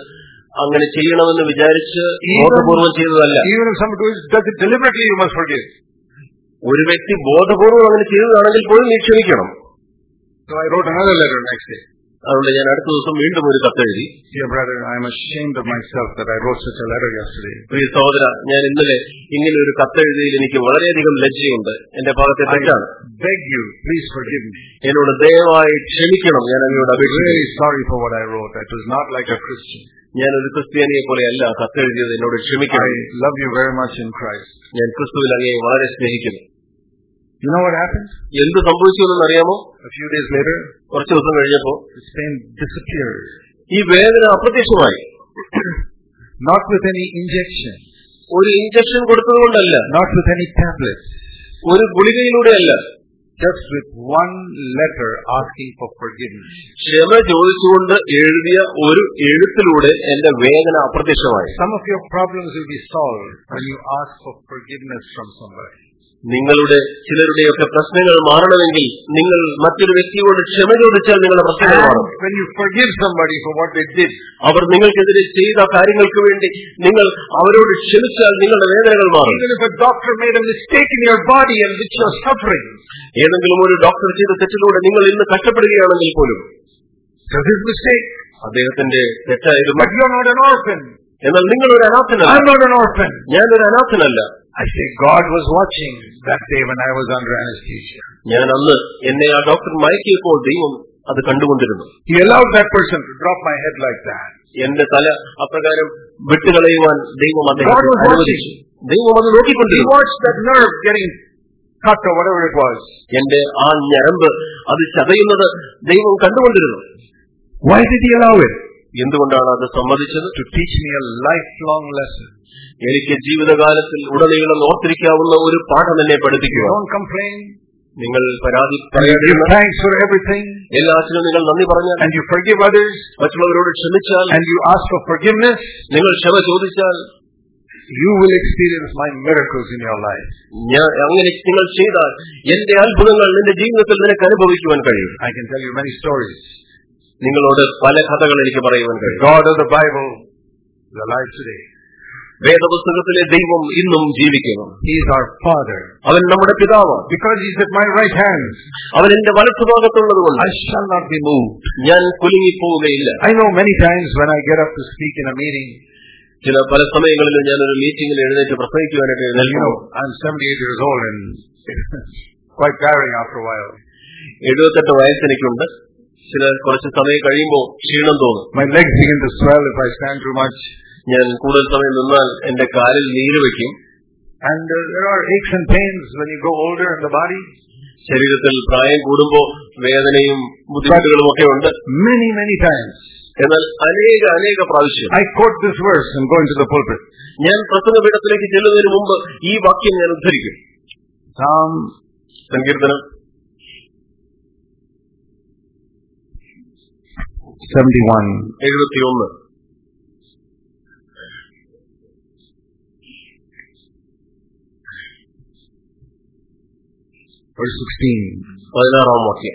അങ്ങനെ ചെയ്യണമെന്ന് വിചാരിച്ച് ബോധപൂർവം ചെയ്തതല്ല. Even if somebody does it deliberately, you must forgive. ഒരു വ്യക്തി ബോധപൂർവം അങ്ങനെ ചെയ്തതാണെങ്കിൽ പോലും നീ ക്ഷമിക്കണം. So I wrote another letter next day. അതുകൊണ്ട് ഞാൻ അടുത്ത ദിവസം വീണ്ടും ഒരു കത്തെഴുതി. Dear brother, I am ashamed of myself that I wrote such a letter yesterday. പ്രിയ സഹോദര, ഞാൻ ഇന്നലെ ഇങ്ങനെ ഒരു കത്തെഴുതിയിൽ എനിക്ക് വളരെയധികം ലജ്ജയുണ്ട്. എന്റെ ഭാഗത്തെ തെറ്റാണ്. Beg you, please forgive me. എന്നോട് ദയവായി ക്ഷമിക്കണം. ഞാൻ അങ്ങയോട് അപേക്ഷിക്കുന്നു. Very sorry for what I wrote. It was not like a Christian. ഞാൻ ഒരു ക്രിസ്ത്യാനിയെ പോലെയല്ല കത്തെഴുതിയത്. എന്നോട് ക്ഷമിക്കണം. I love you very much in Christ. ഞാൻ ക്രിസ്തുവിൽ അങ്ങയെ വളരെ സ്നേഹിക്കുന്നു. You know what happened? എന്ത് സംഭവിച്ചു എന്ന് അറിയാമോ? A few days later, കുറച്ച് ദിവസം കഴിഞ്ഞപ്പോൾ this pain disappeared. ഈ വേദന അപ്രത്യക്ഷമായി. Not with any injection. ഒരു ഇഞ്ചക്ഷൻ കൊടുത്തതുകൊണ്ടല്ല. Not with any tablets. ഒരു ഗുളികയിലൂടെയല്ല. Just with one letter asking for forgiveness. ക്ഷമ ചോദിച്ചുകൊണ്ട് എഴുതിയ ഒരു എഴുത്തിലൂടെ എന്റെ വേദന അപ്രത്യക്ഷമായി. Some of your problems will be solved when you ask for forgiveness from somebody. നിങ്ങളുടെ ചിലരുടെയൊക്കെ പ്രശ്നങ്ങൾ മാറണമെങ്കിൽ നിങ്ങൾ മറ്റൊരു വ്യക്തിയോട് ക്ഷമ ചോദിച്ചാൽ നിങ്ങളുടെ പ്രശ്നങ്ങൾ മാറും. When you forgive somebody for what they did, അവർ നിങ്ങൾക്കെതിരെ ചെയ്ത കാര്യങ്ങൾക്ക് വേണ്ടി നിങ്ങൾ അവരോട് ക്ഷമിച്ചാൽ നിങ്ങളുടെ വേദനകൾ മാറും. Even if a doctor made a mistake in your body and which you are suffering, ഏതെങ്കിലും ഒരു ഡോക്ടർ ചെയ്ത തെറ്റിലൂടെ നിങ്ങൾ ഇന്ന് കഷ്ടപ്പെടുകയാണെങ്കിൽ പോലും, that's his mistake. അദ്ദേഹത്തിന്റെ തെറ്റായിരുന്നു. But you are not an orphan. എന്നാൽ നിങ്ങൾ ഒരു അനാഥനല്ല. I'm not an orphan. ഞാനൊരു അനാഥനല്ല. I say God was watching that day when I was under anesthesia. ഞാൻ അന്ന് എന്നെ ആ ഡോക്ടർ മയക്കിയപ്പോൾ ദൈവം അത് കണ്ടുകൊണ്ടിരുന്നു. He allowed that person to drop my head like that. എന്റെ തല അപ്രകാരം വിട്ടുകളയുവാൻ ദൈവം അദ്ദേഹത്തെ അനുവദിച്ചു. ദൈവം അത് നോക്കിക്കൊണ്ടിരുന്നു. He watched that nerve getting cut or whatever it was. എന്റെ ആ ഞരമ്പ് അത് ചതയുന്നത് ദൈവം കണ്ടുകൊണ്ടിരുന്നു. Why did he allow it? എന്തുകൊണ്ടാണ് അത് സമ്മതിച്ചത്? To teach me a lifelong lesson. എനിക്ക് ജീവിതകാലത്തിൽ ഉടനീളം ഓർത്തിരിക്കാവുന്ന ഒരു പാഠം എന്നെ പഠിപ്പിക്കുക. Don't complain. നിങ്ങൾ പരാതി give thanks for everything. എല്ലാത്തിനും നിങ്ങൾ നന്ദി പറഞ്ഞാൽ, and you forgive others, മറ്റുള്ളവരോട് ക്ഷമിച്ചാൽ, and you ask for forgiveness, നിങ്ങൾ ക്ഷമ ചോദിച്ചാൽ, you will experience my miracles in your life. ഞാൻ അങ്ങനെ നിങ്ങൾ ചെയ്താൽ എന്റെ അത്ഭുതങ്ങൾ നിന്റെ ജീവിതത്തിൽ നിനക്ക് അനുഭവിക്കുവാൻ കഴിയും. I can tell you many stories. നിങ്ങളോട് പല കഥകൾ എനിക്ക് പറയുവാൻ കഴിയും. God of the Bible is alive today. വേദപുസ്തകത്തിലെ ദൈവം ഇന്നും ജീവിക്കുന്നു. He is our Father. അവൻ നമ്മുടെ പിതാവാണ്. Because he is at my right hand, അവൻ എന്റെ വലത്തുഭാഗത്തുള്ളതുകൊണ്ട് I shall not be moved. ഞാൻ കുലുങ്ങിപ്പോവുകയില്ല. I know many times when I get up to speak in a meeting, ചില പല സമയങ്ങളിലും ഞാൻ ഒരു മീറ്റിംഗിൽ എഴുന്നേറ്റ് പ്രസംഗിക്കുവാനായിട്ട് എഴുന്നേൽക്കുന്നു. I'm seventy-eight years old and quite tiring after a while. എഴുപത്തെട്ട് വയസ്സെനിക്കുണ്ട്. ചില കുറച്ച് സമയം കഴിയുമ്പോൾ ക്ഷീണം തോന്നും. My legs begin to swell if I stand too much. ഞാൻ കൂടുതൽ സമയം നിന്നാൽ എന്റെ കാലിൽ നീര് വയ്ക്കും. And uh, there are aches and pains when you go older in the body. ശരീരത്തിൽ പ്രായം കൂടുമ്പോൾ വേദനയും ബുദ്ധിമുട്ടുകളും ഒക്കെ ഉണ്ട്. Many many times. എന്നാൽ അനേക അനേക പ്രാവശ്യം I quote this verse and go into the pulpit. ഞാൻ പ്രസംഗപീഠത്തിലേക്ക് ചെല്ലുന്നതിന് മുമ്പ് ഈ വാക്യം ഞാൻ ഉദ്ധരിക്കും. Psalm സങ്കീർത്തനം seventy-one. എഴുപത്തിയൊന്ന്. Verse sixteen. പതിനാറാം വാക്യം.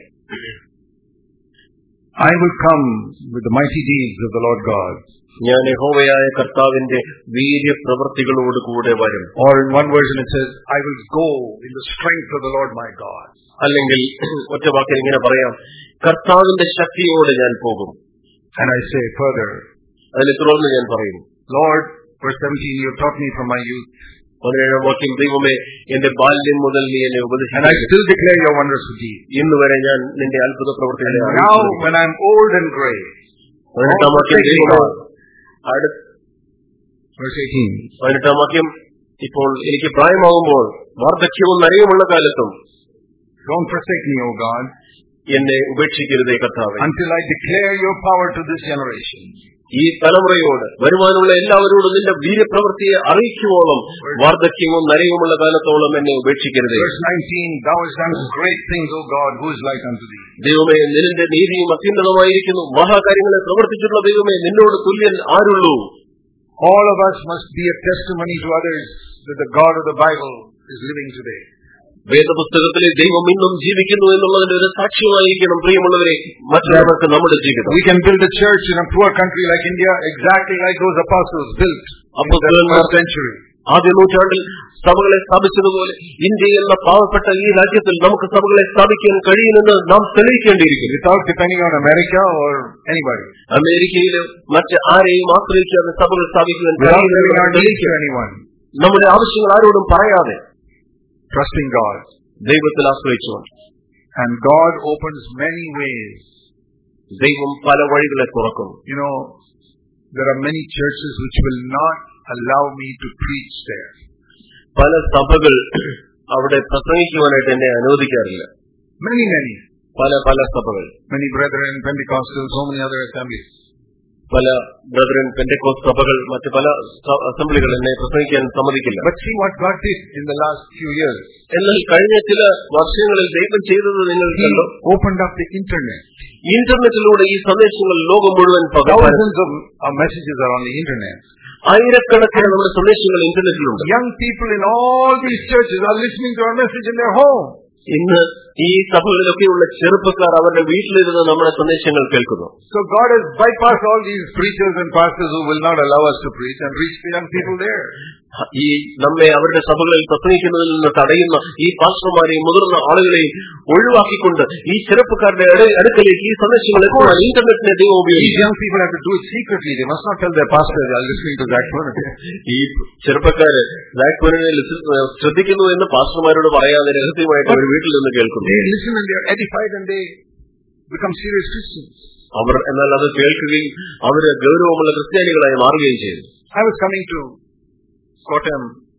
I will come with the mighty deeds of the Lord God. ഞാൻ യഹോവയായ കർത്താവിന്റെ വീര്യപ്രവൃത്തികളോട് കൂടെ വരും. Or in one version it says, I will go in the strength of the Lord my God. അല്ലെങ്കിൽ ഒറ്റ വാക്കിൽ ഇങ്ങനെ പറയാം, കർത്താവിന്റെ ശക്തിയോടെ ഞാൻ പോകും. And I say further, അതിനെ തുടർന്ന് ഞാൻ പറയും, Lord, verse seventeen, you taught me from my youth. പതിനേഴാം വാക്യം, ദൈവമേ എന്റെ ബാല്യം മുതൽ നീ എന്നെ ഉപദേശിച്ചു. And I still declare your wondrous deeds. ഇന്ന് വരെ ഞാൻ നിന്റെ അത്ഭുത പ്രവൃത്തികളെ അറിയിക്കുന്നു. Now when I am old and gray. പതിനെട്ടാം വാക്യം, ദൈവമേ അടുത്ത verse eighteen. പതിനെട്ടാം വാക്യം, ഇപ്പോൾ എനിക്ക് പ്രായമാകുമ്പോൾ വാർദ്ധക്യവും നരയുമുള്ള കാലത്തും Don't forsake me, O God, എന്നെ ഉപേക്ഷിക്കരുതേ കർത്താവേ, until I declare your power to this generation. ഈ തലമുറയോട് വരുവാനുള്ള എല്ലാവരോടും നിന്റെ വീര്യപ്രവൃത്തിയെ അറിയിക്കുവോളം വാർദ്ധക്യവും നരയുമുള്ള കാലത്തോളം എന്നെ ഉപേക്ഷിക്കരുതേ. Verse nineteen, Thou hast done great things, O God, who is like unto thee? ദൈവമേ നിന്റെ നീതിയും അത്യുന്നതമായിരിക്കുന്നു. മഹാകാര്യങ്ങളെ പ്രവർത്തിച്ചിട്ടുള്ള ദൈവമേ നിന്നോട് തുല്യൻ ആരുള്ളൂ? All of us must be a testimony to others that the God of the Bible is living today. വേദപുസ്തകത്തിലെ ദൈവം ഇന്നും ജീവിക്കുന്നു എന്നുള്ളതിന്റെ ഒരു സാക്ഷ്യമായിരിക്കണം പ്രിയമുള്ളവരെ മറ്റുള്ളവർക്ക് നമ്മുടെ ജീവിതം. We can build a church in a poor country like India exactly like those apostles built in the first century. ആദ്യ നൂറ്റാണ്ടിൽ സഭകളെ സ്ഥാപിച്ചതുപോലെ ഇന്ത്യ എന്ന പാവപ്പെട്ട ഈ രാജ്യത്തിൽ നമുക്ക് സഭകളെ സ്ഥാപിക്കാൻ കഴിയുമെന്ന് നാം തെളിയിക്കേണ്ടിയിരിക്കുന്നു. Without depending on America or anybody. അമേരിക്കയിലോ മറ്റ് ആരെയും ആശ്രയിക്കാതെ സഭകൾ സ്ഥാപിക്കുവാൻ കഴിയുമെന്ന് നമ്മുടെ ആവശ്യങ്ങൾ ആരോടും പറയാതെ trusting God. ദൈവത്തിൽ ആശ്രയിച്ചുകൊണ്ട്. And God opens many ways. ദൈവം പല വഴികളെ തുറക്കുന്നു. You know, there are many churches which will not allow me to preach there. പല സഭകൾ അവിടെ പ്രസംഗിക്കുവാനായിട്ട് എന്നെ അനുവദിക്കാറില്ല. Many, many. പല പല സഭകൾ. Many brethren, Pentecostals, so many other assemblies. പല ബ്രദറൻ പെന്റെക്കോസ്റ്റ് സഭകൾ മറ്റ് പല അസംബ്ലികൾ എന്നെ പ്രസംഗിക്കാൻ സമ്മതിക്കില്ല. But see what God did in the last few years. എന്നാൽ കഴിഞ്ഞ ചില വർഷങ്ങളിൽ ദൈവം ചെയ്തത് നിങ്ങൾ കണ്ടോ? Opened up the internet. ഇന്റർനെറ്റിലൂടെ ഈ സന്ദേശങ്ങൾ ലോകം മുഴുവൻ പകർന്നു. Thousands of messages are on the internet. ആയിരക്കണക്കിന് നമ്മുടെ സന്ദേശങ്ങൾ ഇന്റർനെറ്റിലുണ്ട്. Young people in all these churches are listening to our message in their home. ഇന്ന് ഈ സഭകളിലൊക്കെയുള്ള ചെറുപ്പക്കാർ അവരുടെ വീട്ടിലിരുന്ന് നമ്മുടെ സന്ദേശങ്ങൾ കേൾക്കുന്നു. So God has bypassed all these preachers and pastors who will not allow us to preach and reach the young people there. ഈ നമ്മെ അവരുടെ സഭകളിൽ പ്രസംഗിക്കുന്നതിൽ നിന്ന് തടയുന്ന ഈ പാസ്റ്റർമാരെയും മുതിർന്ന ആളുകളെയും ഒഴിവാക്കിക്കൊണ്ട് ഈ ചെറുപ്പക്കാരുടെ അടുക്കലേക്ക് ഈ സന്ദേശങ്ങൾ എത്തുവാൻ ഇന്റർനെറ്റിനെ ദൈവം ഉപയോഗിക്കും. These young people have to do it secretly. They must not tell their pastor they are listening to Zach Purna. ഈ ചെറുപ്പക്കാര് Zach Purna ശ്രദ്ധിക്കുന്നു എന്ന് പാസ്റ്റർമാരോട് പറയാതെ രഹസ്യമായിട്ട് അവർ വീട്ടിൽ നിന്ന് കേൾക്കുന്നു. They listen and they are edified and they become serious Christians. അവർ എന്നാൽ അത് കേൾക്കുകയും അവര് ഗൗരവമുള്ള ക്രിസ്ത്യാനികളായി മാറുകയും ചെയ്തു. I was coming to Kottayam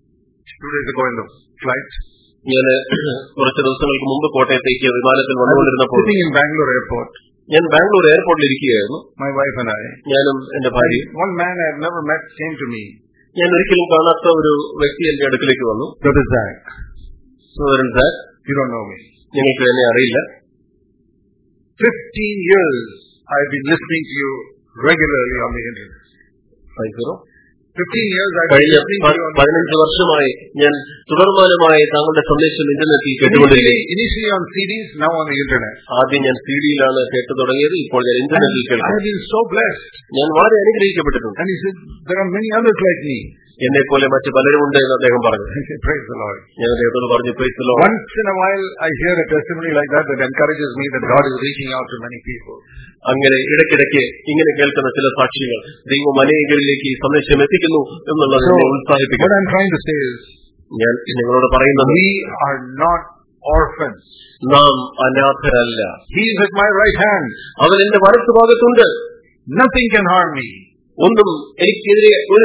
two days ago in the flight. ഞാൻ കുറച്ച് ദിവസങ്ങൾക്ക് മുമ്പ് കോട്ടയത്തേക്ക് വിമാനത്തിൽ വന്നുകൊണ്ടിരുന്നപ്പോൾ sitting in Bangalore airport. ഞാൻ ബാംഗ്ലൂർ എയർപോർട്ടിൽ ഇരിക്കുകയായിരുന്നു. My wife and I. ഞാനും എന്റെ ഭാര്യയും. One man I have never met came to me. ഞാൻ ഒരിക്കലും കാണാത്ത ഒരു വ്യക്തി എന്റെ അടുക്കിലേക്ക് വന്നു. That is Zach. സഹോദരൻ സാക്. You don't know me. നിങ്ങൾക്ക് എന്നെ അറിയില്ല. Fifteen years I have been listening to you regularly on the internet. Five zero. Fifteen years I have been listening to you on the internet. പതിനഞ്ച് വർഷമായി ഞാൻ തുടർമാനമായി താങ്കളുടെ സന്ദേശം ഇന്റർനെറ്റിൽ കേട്ടുകൊണ്ടിരിക്കുന്നു. Initially on C Ds, now on the internet. ആദ്യം ഞാൻ C ഡിയിലാണ് കേട്ടു തുടങ്ങിയത്. ഇപ്പോൾ ഞാൻ ഇന്റർനെറ്റിൽ കേൾക്കുന്നു. I have been so blessed. ഞാൻ വളരെ അനുഗ്രഹിക്കപ്പെട്ടിട്ടുണ്ട്. And he said, there are many others like me. എന്നെ പോലെ മറ്റു പലരും ഉണ്ട് എന്ന് അദ്ദേഹം പറഞ്ഞു. Praise the Lord. ഞാൻ അദ്ദേഹത്തോട് പറഞ്ഞു praise the Lord. Once in a while I hear a testimony like that that encourages me that God is reaching out to many people. അങ്ങനെ ഇടയ്ക്കിടയ്ക്ക് ഇങ്ങനെ കേൾക്കുന്ന ചില സാക്ഷികൾ ദൈവം അനേകരിലേക്ക് ഈ സന്ദേശം എത്തിക്കുന്നു എന്നുള്ളത് എന്നെ ഉത്സാഹിപ്പിക്കുന്നു. What I'm trying to say is, ഞാൻ നിങ്ങളോട് പറയുന്നത്, we are not orphans. നാം അനാഥരല്ല. He is at my right hand. അവൻ എന്റെ വലത്തുഭാഗത്തുണ്ട്. Nothing can harm me. ഒന്നും എനിക്കെതിരെ ഒരു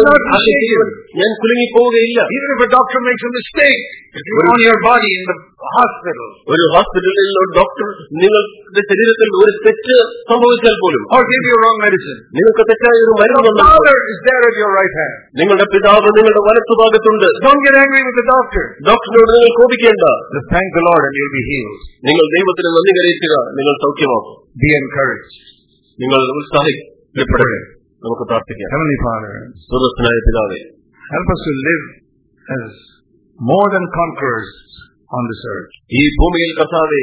ഞാൻ കുലുങ്ങിപ്പോവുകയില്ല. Even if a doctor makes a mistake, if you on your body in the hospital, ഒരു ഹോസ്പിറ്റലിൽ ഒരു ഡോക്ടർ നിങ്ങളുടെ ശരീരത്തിൽ ഒരു തെറ്റ് സംഭവിച്ചാൽ പോലും, or give you wrong medicine, നിങ്ങൾക്ക് തെറ്റായ ഒരു മരുന്ന് the Father is there at your right hand. നിങ്ങളുടെ പിതാവ് നിങ്ങളുടെ വലത്തുഭാഗത്തുണ്ട്. Don't get angry with the doctor. ഡോക്ടറിനോട് നിങ്ങൾ കോപിക്കേണ്ട. Just thank the Lord and you'll be healed. നിങ്ങൾ ദൈവത്തിന് നന്ദി കരയിക്കുക, നിങ്ങൾ സൗഖ്യമാക്കും. Be encouraged. നിങ്ങൾ ഉത്സാഹിക്കപ്പെടട്ടെ. നമുക്ക് പ്രാർത്ഥിക്കാം. Heavenly Father, സ്വർഗ്ഗസ്ഥനായ പിതാവേ, help us to live as more than conquerors on this earth. ഈ ഭൂമിയിൽ കർത്താവേ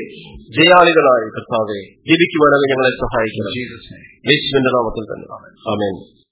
ജയാളികളായി കർത്താവേ ജീവിക്കുവാനായി ഞങ്ങളെ സഹായിക്കണം. യേശുവിന്റെ നാമത്തിൽ തന്നെ ആമേൻ.